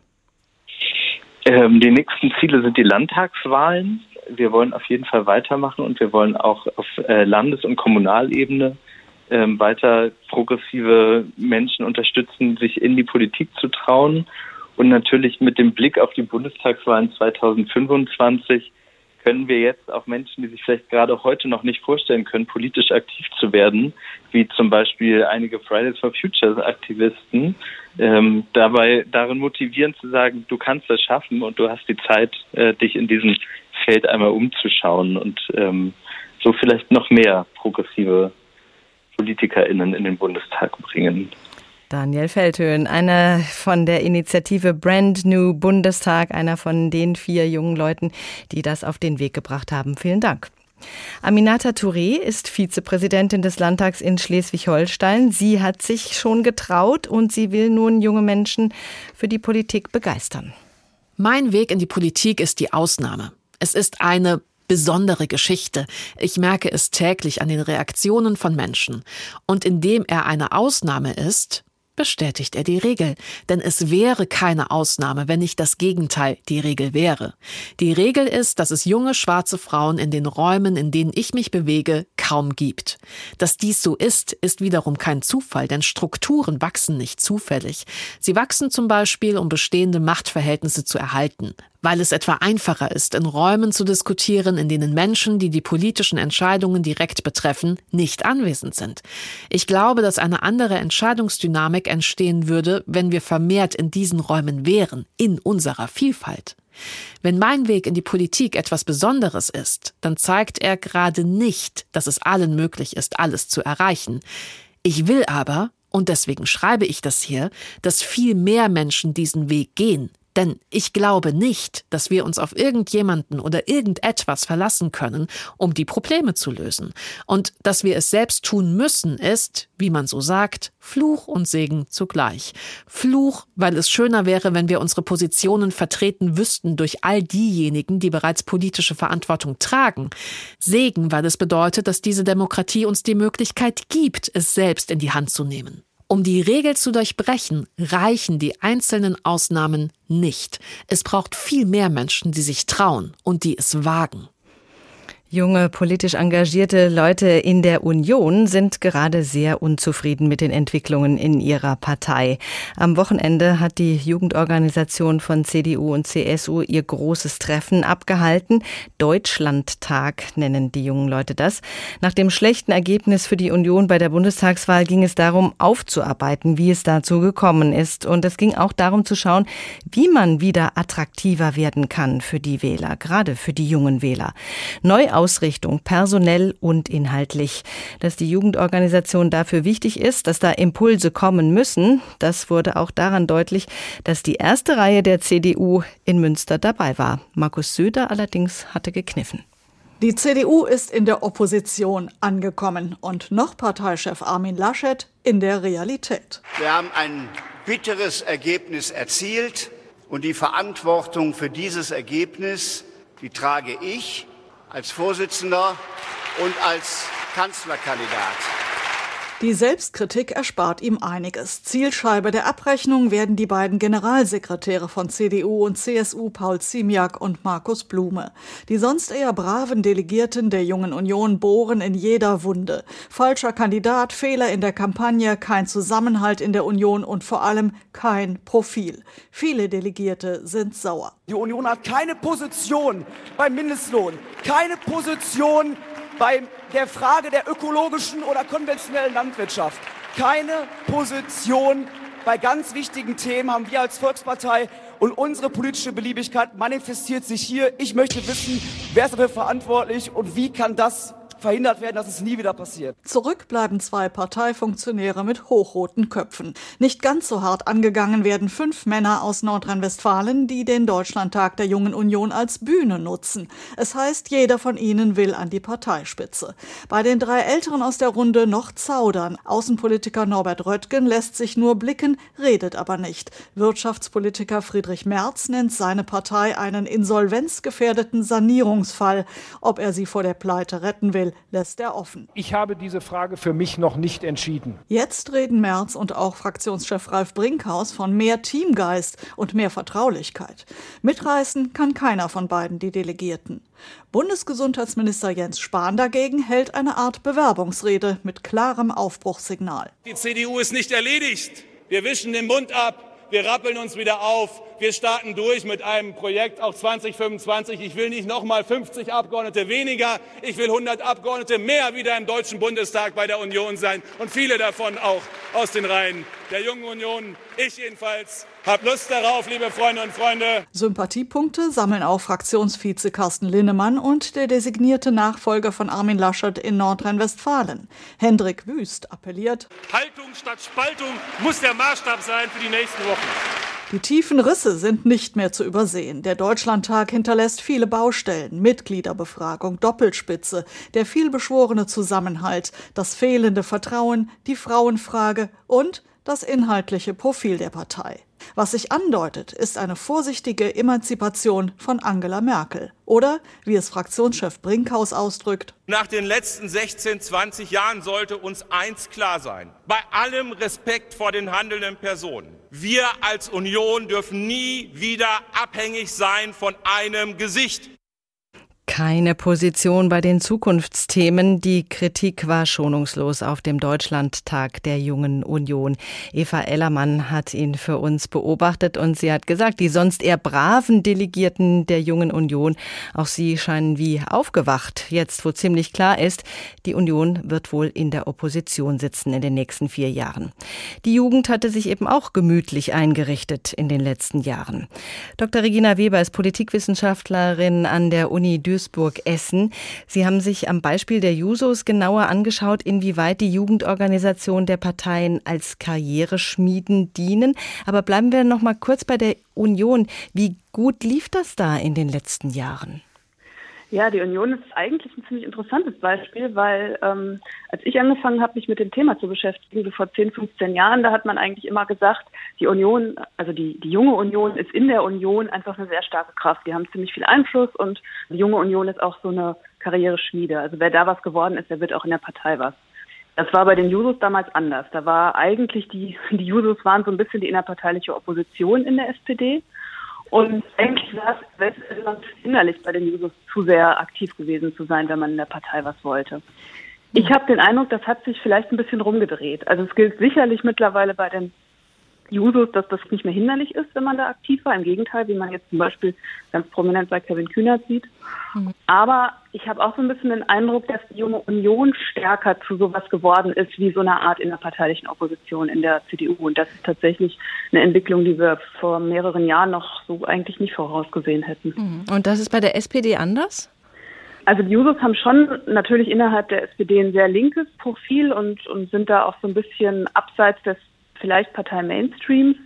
Ähm, die nächsten Ziele sind die Landtagswahlen. Wir wollen auf jeden Fall weitermachen und wir wollen auch auf äh, Landes- und Kommunalebene ähm, weiter progressive Menschen unterstützen, sich in die Politik zu trauen. Und natürlich mit dem Blick auf die Bundestagswahlen zweitausendfünfundzwanzig können wir jetzt auch Menschen, die sich vielleicht gerade heute noch nicht vorstellen können, politisch aktiv zu werden, wie zum Beispiel einige Fridays for Future Aktivisten, ähm, dabei darin motivieren zu sagen, du kannst das schaffen und du hast die Zeit, äh, dich in diesem Feld einmal umzuschauen und ähm, so vielleicht noch mehr progressive PolitikerInnen in den Bundestag bringen. Daniel Feldhöhn, einer von der Initiative Brand New Bundestag, einer von den vier jungen Leuten, die das auf den Weg gebracht haben. Vielen Dank. Aminata Touré ist Vizepräsidentin des Landtags in Schleswig-Holstein. Sie hat sich schon getraut und sie will nun junge Menschen für die Politik begeistern. Mein Weg in die Politik ist die Ausnahme. Es ist eine besondere Geschichte. Ich merke es täglich an den Reaktionen von Menschen. Und indem er eine Ausnahme ist, bestätigt er die Regel. Denn es wäre keine Ausnahme, wenn nicht das Gegenteil die Regel wäre. Die Regel ist, dass es junge schwarze Frauen in den Räumen, in denen ich mich bewege, kaum gibt. Dass dies so ist, ist wiederum kein Zufall, denn Strukturen wachsen nicht zufällig. Sie wachsen zum Beispiel, um bestehende Machtverhältnisse zu erhalten. Weil es etwa einfacher ist, in Räumen zu diskutieren, in denen Menschen, die die politischen Entscheidungen direkt betreffen, nicht anwesend sind. Ich glaube, dass eine andere Entscheidungsdynamik entstehen würde, wenn wir vermehrt in diesen Räumen wären, in unserer Vielfalt. Wenn mein Weg in die Politik etwas Besonderes ist, dann zeigt er gerade nicht, dass es allen möglich ist, alles zu erreichen. Ich will aber, und deswegen schreibe ich das hier, dass viel mehr Menschen diesen Weg gehen. Denn ich glaube nicht, dass wir uns auf irgendjemanden oder irgendetwas verlassen können, um die Probleme zu lösen. Und dass wir es selbst tun müssen, ist, wie man so sagt, Fluch und Segen zugleich. Fluch, weil es schöner wäre, wenn wir unsere Positionen vertreten wüssten durch all diejenigen, die bereits politische Verantwortung tragen. Segen, weil es bedeutet, dass diese Demokratie uns die Möglichkeit gibt, es selbst in die Hand zu nehmen. Um die Regel zu durchbrechen, reichen die einzelnen Ausnahmen nicht. Es braucht viel mehr Menschen, die sich trauen und die es wagen. Junge, politisch engagierte Leute in der Union sind gerade sehr unzufrieden mit den Entwicklungen in ihrer Partei. Am Wochenende hat die Jugendorganisation von C D U und C S U ihr großes Treffen abgehalten. Deutschlandtag nennen die jungen Leute das. Nach dem schlechten Ergebnis für die Union bei der Bundestagswahl ging es darum, aufzuarbeiten, wie es dazu gekommen ist. Und es ging auch darum zu schauen, wie man wieder attraktiver werden kann für die Wähler, gerade für die jungen Wähler. Neu Ausrichtung, personell und inhaltlich. Dass die Jugendorganisation dafür wichtig ist, dass da Impulse kommen müssen, das wurde auch daran deutlich, dass die erste Reihe der C D U in Münster dabei war. Markus Söder allerdings hatte gekniffen. Die C D U ist in der Opposition angekommen und noch Parteichef Armin Laschet in der Realität. Wir haben ein bitteres Ergebnis erzielt und die Verantwortung für dieses Ergebnis, die trage ich als Vorsitzender und als Kanzlerkandidat. Die Selbstkritik erspart ihm einiges. Zielscheibe der Abrechnung werden die beiden Generalsekretäre von C D U und C S U, Paul Ziemiak und Markus Blume. Die sonst eher braven Delegierten der Jungen Union bohren in jeder Wunde. Falscher Kandidat, Fehler in der Kampagne, kein Zusammenhalt in der Union und vor allem kein Profil. Viele Delegierte sind sauer. Die Union hat keine Position beim Mindestlohn, keine Position bei der Frage der ökologischen oder konventionellen Landwirtschaft. Keine Position bei ganz wichtigen Themen haben wir als Volkspartei und unsere politische Beliebigkeit manifestiert sich hier. Ich möchte wissen, wer ist dafür verantwortlich und wie kann das verhindert werden, dass es nie wieder passiert. Zurück bleiben zwei Parteifunktionäre mit hochroten Köpfen. Nicht ganz so hart angegangen werden fünf Männer aus Nordrhein-Westfalen, die den Deutschlandtag der Jungen Union als Bühne nutzen. Es heißt, jeder von ihnen will an die Parteispitze. Bei den drei Älteren aus der Runde noch zaudern. Außenpolitiker Norbert Röttgen lässt sich nur blicken, redet aber nicht. Wirtschaftspolitiker Friedrich Merz nennt seine Partei einen insolvenzgefährdeten Sanierungsfall. Ob er sie vor der Pleite retten will, lässt er offen. Ich habe diese Frage für mich noch nicht entschieden. Jetzt reden Merz und auch Fraktionschef Ralf Brinkhaus von mehr Teamgeist und mehr Vertraulichkeit. Mitreißen kann keiner von beiden, die Delegierten. Bundesgesundheitsminister Jens Spahn dagegen hält eine Art Bewerbungsrede mit klarem Aufbruchssignal. Die C D U ist nicht erledigt. Wir wischen den Mund ab. Wir rappeln uns wieder auf. Wir starten durch mit einem Projekt, auch zwanzig fünfundzwanzig. Ich will nicht noch mal fünfzig Abgeordnete weniger. Ich will hundert Abgeordnete mehr wieder im Deutschen Bundestag bei der Union sein. Und viele davon auch aus den Reihen der Jungen Union. Ich jedenfalls habe Lust darauf, liebe Freunde und Freunde. Sympathiepunkte sammeln auch Fraktionsvize Carsten Linnemann und der designierte Nachfolger von Armin Laschet in Nordrhein-Westfalen. Hendrik Wüst appelliert: Haltung statt Spaltung muss der Maßstab sein für die nächsten Wochen. Die tiefen Risse sind nicht mehr zu übersehen. Der Deutschlandtag hinterlässt viele Baustellen, Mitgliederbefragung, Doppelspitze, der vielbeschworene Zusammenhalt, das fehlende Vertrauen, die Frauenfrage und das inhaltliche Profil der Partei. Was sich andeutet, ist eine vorsichtige Emanzipation von Angela Merkel. Oder, wie es Fraktionschef Brinkhaus ausdrückt: Nach den letzten sechzehn, zwanzig Jahren sollte uns eins klar sein. Bei allem Respekt vor den handelnden Personen. Wir als Union dürfen nie wieder abhängig sein von einem Gesicht. Keine Position bei den Zukunftsthemen. Die Kritik war schonungslos auf dem Deutschlandtag der Jungen Union. Eva Ellermann hat ihn für uns beobachtet und sie hat gesagt, die sonst eher braven Delegierten der Jungen Union, auch sie scheinen wie aufgewacht. Jetzt, wo ziemlich klar ist, die Union wird wohl in der Opposition sitzen in den nächsten vier Jahren. Die Jugend hatte sich eben auch gemütlich eingerichtet in den letzten Jahren. Doktor Regina Weber ist Politikwissenschaftlerin an der Uni Duisburg. Duisburg-Essen. Sie haben sich am Beispiel der Jusos genauer angeschaut, inwieweit die Jugendorganisationen der Parteien als Karriereschmieden dienen. Aber bleiben wir noch mal kurz bei der Union. Wie gut lief das da in den letzten Jahren? Ja, die Union ist eigentlich ein ziemlich interessantes Beispiel, weil ähm, als ich angefangen habe, mich mit dem Thema zu beschäftigen, so vor zehn, fünfzehn Jahren, da hat man eigentlich immer gesagt, die Union, also die, die junge Union ist in der Union einfach eine sehr starke Kraft. Die haben ziemlich viel Einfluss und die junge Union ist auch so eine Karriereschmiede. Also wer da was geworden ist, der wird auch in der Partei was. Das war bei den Jusos damals anders. Da war eigentlich die, die Jusos waren so ein bisschen die innerparteiliche Opposition in der S P D. Und eigentlich war es innerlich bei den Jusos zu sehr aktiv gewesen zu sein, wenn man in der Partei was wollte. Ich habe den Eindruck, das hat sich vielleicht ein bisschen rumgedreht. Also es gilt sicherlich mittlerweile bei den Jusos, dass das nicht mehr hinderlich ist, wenn man da aktiv war. Im Gegenteil, wie man jetzt zum Beispiel ganz prominent bei Kevin Kühnert sieht. Mhm. Aber ich habe auch so ein bisschen den Eindruck, dass die junge Union stärker zu sowas geworden ist, wie so eine Art innerparteilichen Opposition in der C D U. Und das ist tatsächlich eine Entwicklung, die wir vor mehreren Jahren noch so eigentlich nicht vorausgesehen hätten. Mhm. Und das ist bei der S P D anders? Also die Jusos haben schon natürlich innerhalb der S P D ein sehr linkes Profil und, und sind da auch so ein bisschen abseits des vielleicht Partei-Mainstreams.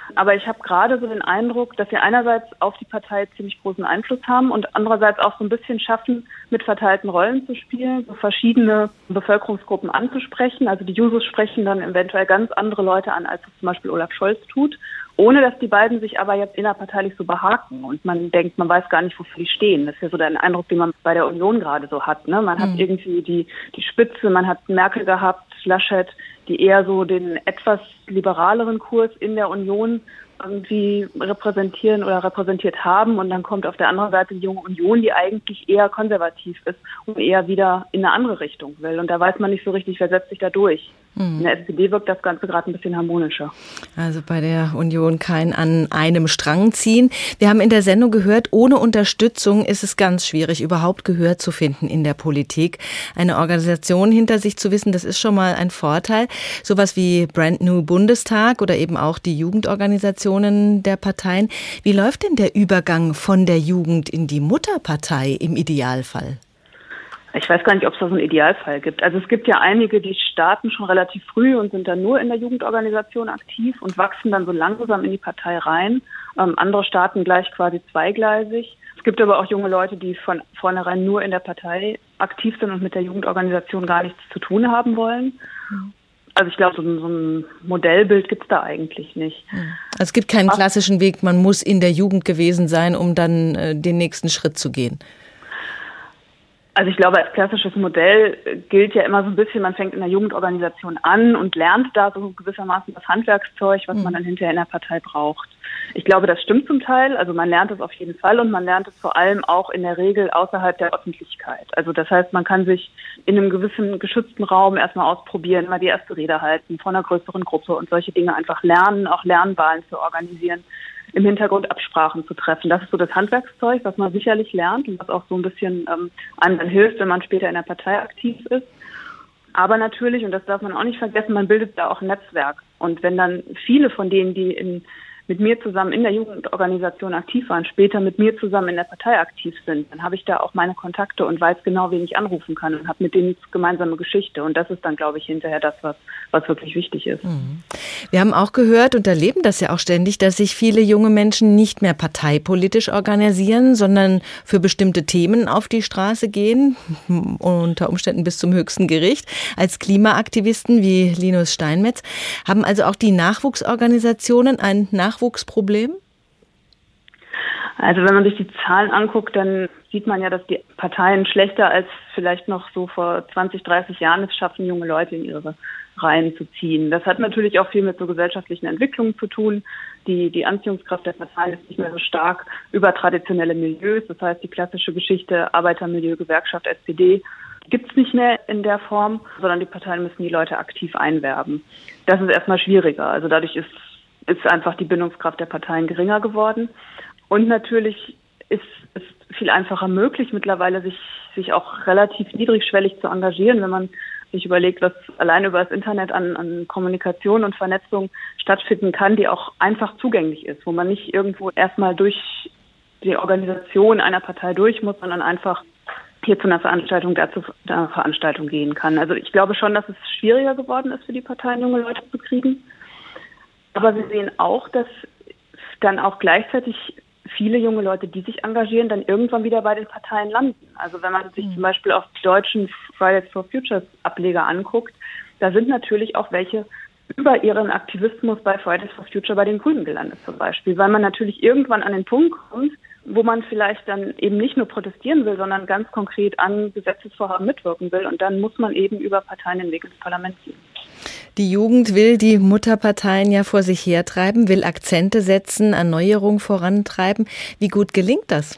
Aber ich habe gerade so den Eindruck, dass wir einerseits auf die Partei ziemlich großen Einfluss haben und andererseits auch so ein bisschen schaffen, mit verteilten Rollen zu spielen, so verschiedene Bevölkerungsgruppen anzusprechen. Also die Jusos sprechen dann eventuell ganz andere Leute an, als es zum Beispiel Olaf Scholz tut, ohne dass die beiden sich aber jetzt innerparteilich so behaken und man denkt, man weiß gar nicht, wofür die stehen. Das ist ja so der Eindruck, den man bei der Union gerade so hat. Ne? Man mhm. hat irgendwie die, die Spitze, man hat Merkel gehabt, Laschet, die eher so den etwas liberaleren Kurs in der Union irgendwie repräsentieren oder repräsentiert haben. Und dann kommt auf der anderen Seite die Junge Union, die eigentlich eher konservativ ist und eher wieder in eine andere Richtung will. Und da weiß man nicht so richtig, wer setzt sich da durch. Mhm. In der S P D wirkt das Ganze gerade ein bisschen harmonischer. Also bei der Union kein an einem Strang ziehen. Wir haben in der Sendung gehört, ohne Unterstützung ist es ganz schwierig, überhaupt Gehör zu finden in der Politik. Eine Organisation hinter sich zu wissen, das ist schon mal ein Vorteil. Sowas wie Brand New Bundestag oder eben auch die Jugendorganisationen der Parteien. Wie läuft denn der Übergang von der Jugend in die Mutterpartei im Idealfall? Ich weiß gar nicht, ob es da so einen Idealfall gibt. Also es gibt ja einige, die starten schon relativ früh und sind dann nur in der Jugendorganisation aktiv und wachsen dann so langsam in die Partei rein. Ähm, andere starten gleich quasi zweigleisig. Es gibt aber auch junge Leute, die von vornherein nur in der Partei aktiv sind und mit der Jugendorganisation gar nichts zu tun haben wollen. Mhm. Also ich glaube, so ein, so ein Modellbild gibt es da eigentlich nicht. Es gibt keinen klassischen Weg, man muss in der Jugend gewesen sein, um dann äh, den nächsten Schritt zu gehen. Also ich glaube, als klassisches Modell gilt ja immer so ein bisschen, man fängt in der Jugendorganisation an und lernt da so gewissermaßen das Handwerkszeug, was mhm. man dann hinterher in der Partei braucht. Ich glaube, das stimmt zum Teil. Also man lernt es auf jeden Fall und man lernt es vor allem auch in der Regel außerhalb der Öffentlichkeit. Also das heißt, man kann sich in einem gewissen geschützten Raum erstmal ausprobieren, mal die erste Rede halten vor einer größeren Gruppe und solche Dinge einfach lernen, auch Lernwahlen zu organisieren, im Hintergrund Absprachen zu treffen. Das ist so das Handwerkszeug, was man sicherlich lernt und was auch so ein bisschen ähm, einem dann hilft, wenn man später in der Partei aktiv ist. Aber natürlich, und das darf man auch nicht vergessen, man bildet da auch ein Netzwerk. Und wenn dann viele von denen, die in mit mir zusammen in der Jugendorganisation aktiv waren, später mit mir zusammen in der Partei aktiv sind, dann habe ich da auch meine Kontakte und weiß genau, wen ich anrufen kann und habe mit denen gemeinsame Geschichte. Und das ist dann, glaube ich, hinterher das, was, was wirklich wichtig ist. Wir haben auch gehört und erleben das ja auch ständig, dass sich viele junge Menschen nicht mehr parteipolitisch organisieren, sondern für bestimmte Themen auf die Straße gehen, unter Umständen bis zum höchsten Gericht, als Klimaaktivisten wie Linus Steinmetz. Haben also auch die Nachwuchsorganisationen ein Nachwuchsproblem? Also wenn man sich die Zahlen anguckt, dann sieht man ja, dass die Parteien schlechter als vielleicht noch so vor zwanzig, dreißig Jahren es schaffen, junge Leute in ihre Reihen zu ziehen. Das hat natürlich auch viel mit so gesellschaftlichen Entwicklungen zu tun. Die, die Anziehungskraft der Parteien ist nicht mehr so stark über traditionelle Milieus. Das heißt, die klassische Geschichte Arbeitermilieu, Gewerkschaft, S P D gibt es nicht mehr in der Form, sondern die Parteien müssen die Leute aktiv einwerben. Das ist erstmal schwieriger. Also dadurch ist ist einfach die Bindungskraft der Parteien geringer geworden. Und natürlich ist es viel einfacher möglich, mittlerweile sich, sich auch relativ niedrigschwellig zu engagieren, wenn man sich überlegt, was allein über das Internet an, an Kommunikation und Vernetzung stattfinden kann, die auch einfach zugänglich ist, wo man nicht irgendwo erstmal durch die Organisation einer Partei durch muss, sondern einfach hier zu einer Veranstaltung, da zu einer Veranstaltung gehen kann. Also ich glaube schon, dass es schwieriger geworden ist für die Parteien, junge Leute zu kriegen. Aber wir sehen auch, dass dann auch gleichzeitig viele junge Leute, die sich engagieren, dann irgendwann wieder bei den Parteien landen. Also wenn man sich zum Beispiel auf die deutschen Fridays for Futures Ableger anguckt, da sind natürlich auch welche über ihren Aktivismus bei Fridays for Future bei den Grünen gelandet zum Beispiel, weil man natürlich irgendwann an den Punkt kommt, wo man vielleicht dann eben nicht nur protestieren will, sondern ganz konkret an Gesetzesvorhaben mitwirken will. Und dann muss man eben über Parteien den Weg ins Parlament gehen. Die Jugend will die Mutterparteien ja vor sich hertreiben, will Akzente setzen, Erneuerung vorantreiben. Wie gut gelingt das?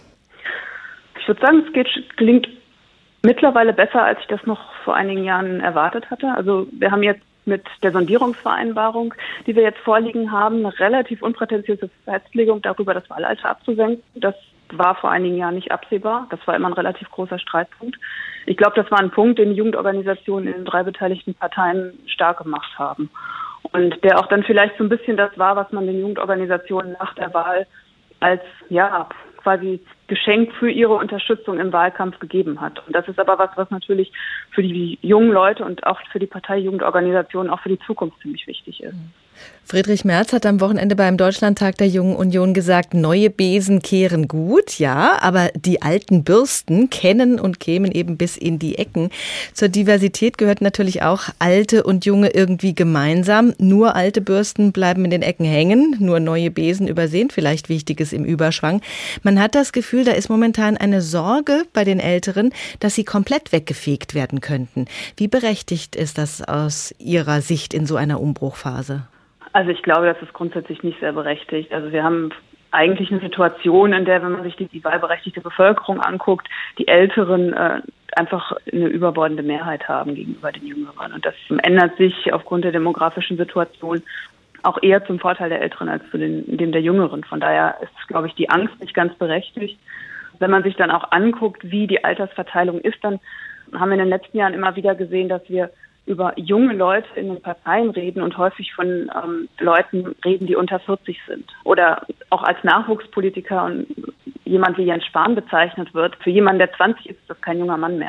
Ich würde sagen, es geht, gelingt mittlerweile besser, als ich das noch vor einigen Jahren erwartet hatte. Also wir haben jetzt mit der Sondierungsvereinbarung, die wir jetzt vorliegen haben, eine relativ unprätentiöse Festlegung darüber, das Wahlalter abzusenken. Das war vor einigen Jahren nicht absehbar. Das war immer ein relativ großer Streitpunkt. Ich glaube, das war ein Punkt, den die Jugendorganisationen in den drei beteiligten Parteien stark gemacht haben. Und der auch dann vielleicht so ein bisschen das war, was man den Jugendorganisationen nach der Wahl als, ja, quasi Geschenk für ihre Unterstützung im Wahlkampf gegeben hat. Und das ist aber was, was natürlich für die jungen Leute und auch für die Parteijugendorganisationen auch für die Zukunft ziemlich wichtig ist. Friedrich Merz hat am Wochenende beim Deutschlandtag der Jungen Union gesagt, neue Besen kehren gut, ja, aber die alten Bürsten kennen und kämen eben bis in die Ecken. Zur Diversität gehört natürlich auch alte und junge irgendwie gemeinsam. Nur alte Bürsten bleiben in den Ecken hängen, nur neue Besen übersehen vielleicht Wichtiges im Überschwang. Man hat das Gefühl, da ist momentan eine Sorge bei den Älteren, dass sie komplett weggefegt werden könnten. Wie berechtigt ist das aus Ihrer Sicht in so einer Umbruchphase? Also ich glaube, das ist grundsätzlich nicht sehr berechtigt. Also wir haben eigentlich eine Situation, in der, wenn man sich die, die wahlberechtigte Bevölkerung anguckt, die Älteren äh, einfach eine überbordende Mehrheit haben gegenüber den Jüngeren. Und das ändert sich aufgrund der demografischen Situation auch eher zum Vorteil der Älteren als zu den, dem der Jüngeren. Von daher ist, glaube ich, die Angst nicht ganz berechtigt. Wenn man sich dann auch anguckt, wie die Altersverteilung ist, dann haben wir in den letzten Jahren immer wieder gesehen, dass wir über junge Leute in den Parteien reden und häufig von ähm, Leuten reden, die unter vierzig sind. Oder auch als Nachwuchspolitiker und jemand wie Jens Spahn bezeichnet wird. Für jemanden, der zwanzig ist, ist das kein junger Mann mehr.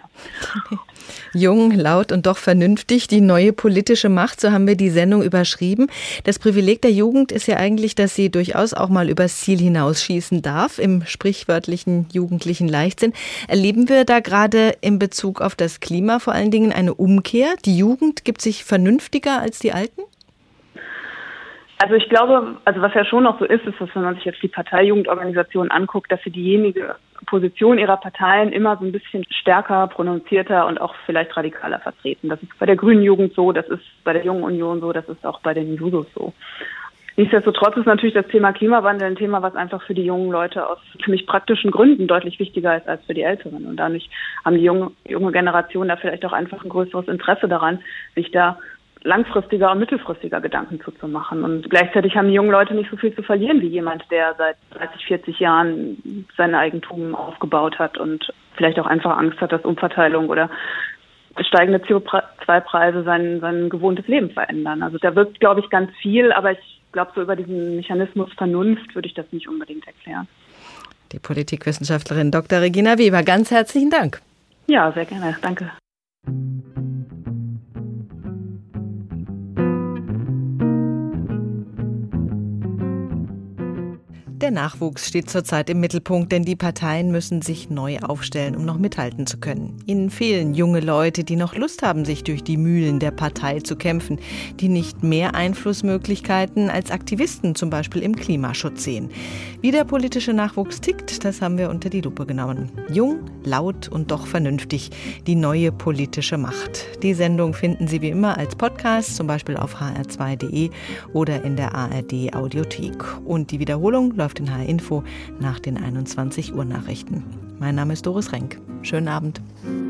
Jung, laut und doch vernünftig, die neue politische Macht, so haben wir die Sendung überschrieben. Das Privileg der Jugend ist ja eigentlich, dass sie durchaus auch mal übers Ziel hinausschießen darf, im sprichwörtlichen jugendlichen Leichtsinn. Erleben wir da gerade in Bezug auf das Klima vor allen Dingen eine Umkehr? Die Jugend gibt sich vernünftiger als die Alten? Also ich glaube, also was ja schon noch so ist, ist, dass wenn man sich jetzt die Parteijugendorganisationen anguckt, dass sie diejenige Position ihrer Parteien immer so ein bisschen stärker, prononzierter und auch vielleicht radikaler vertreten. Das ist bei der Grünen Jugend so, das ist bei der Jungen Union so, das ist auch bei den Jusos so. Nichtsdestotrotz ist natürlich das Thema Klimawandel ein Thema, was einfach für die jungen Leute aus ziemlich praktischen Gründen deutlich wichtiger ist als für die Älteren. Und dadurch haben die junge, junge Generation da vielleicht auch einfach ein größeres Interesse daran, sich da langfristiger und mittelfristiger Gedanken zuzumachen. Und gleichzeitig haben die jungen Leute nicht so viel zu verlieren wie jemand, der seit dreißig, vierzig Jahren sein Eigentum aufgebaut hat und vielleicht auch einfach Angst hat, dass Umverteilung oder steigende C O zwei Preise sein, sein gewohntes Leben verändern. Also da wird, glaube ich, ganz viel, aber ich glaube, so über diesen Mechanismus Vernunft würde ich das nicht unbedingt erklären. Die Politikwissenschaftlerin Doktor Regina Weber, ganz herzlichen Dank. Ja, sehr gerne. Danke. Der Nachwuchs steht zurzeit im Mittelpunkt, denn die Parteien müssen sich neu aufstellen, um noch mithalten zu können. Ihnen fehlen junge Leute, die noch Lust haben, sich durch die Mühlen der Partei zu kämpfen, die nicht mehr Einflussmöglichkeiten als Aktivisten zum Beispiel im Klimaschutz sehen. Wie der politische Nachwuchs tickt, das haben wir unter die Lupe genommen. Jung, laut und doch vernünftig, die neue politische Macht. Die Sendung finden Sie wie immer als Podcast, zum Beispiel auf h r zwei punkt d e oder in der A R D Audiothek. Und die Wiederholung läuft in H R Info nach den einundzwanzig Uhr Nachrichten. Mein Name ist Doris Renk. Schönen Abend.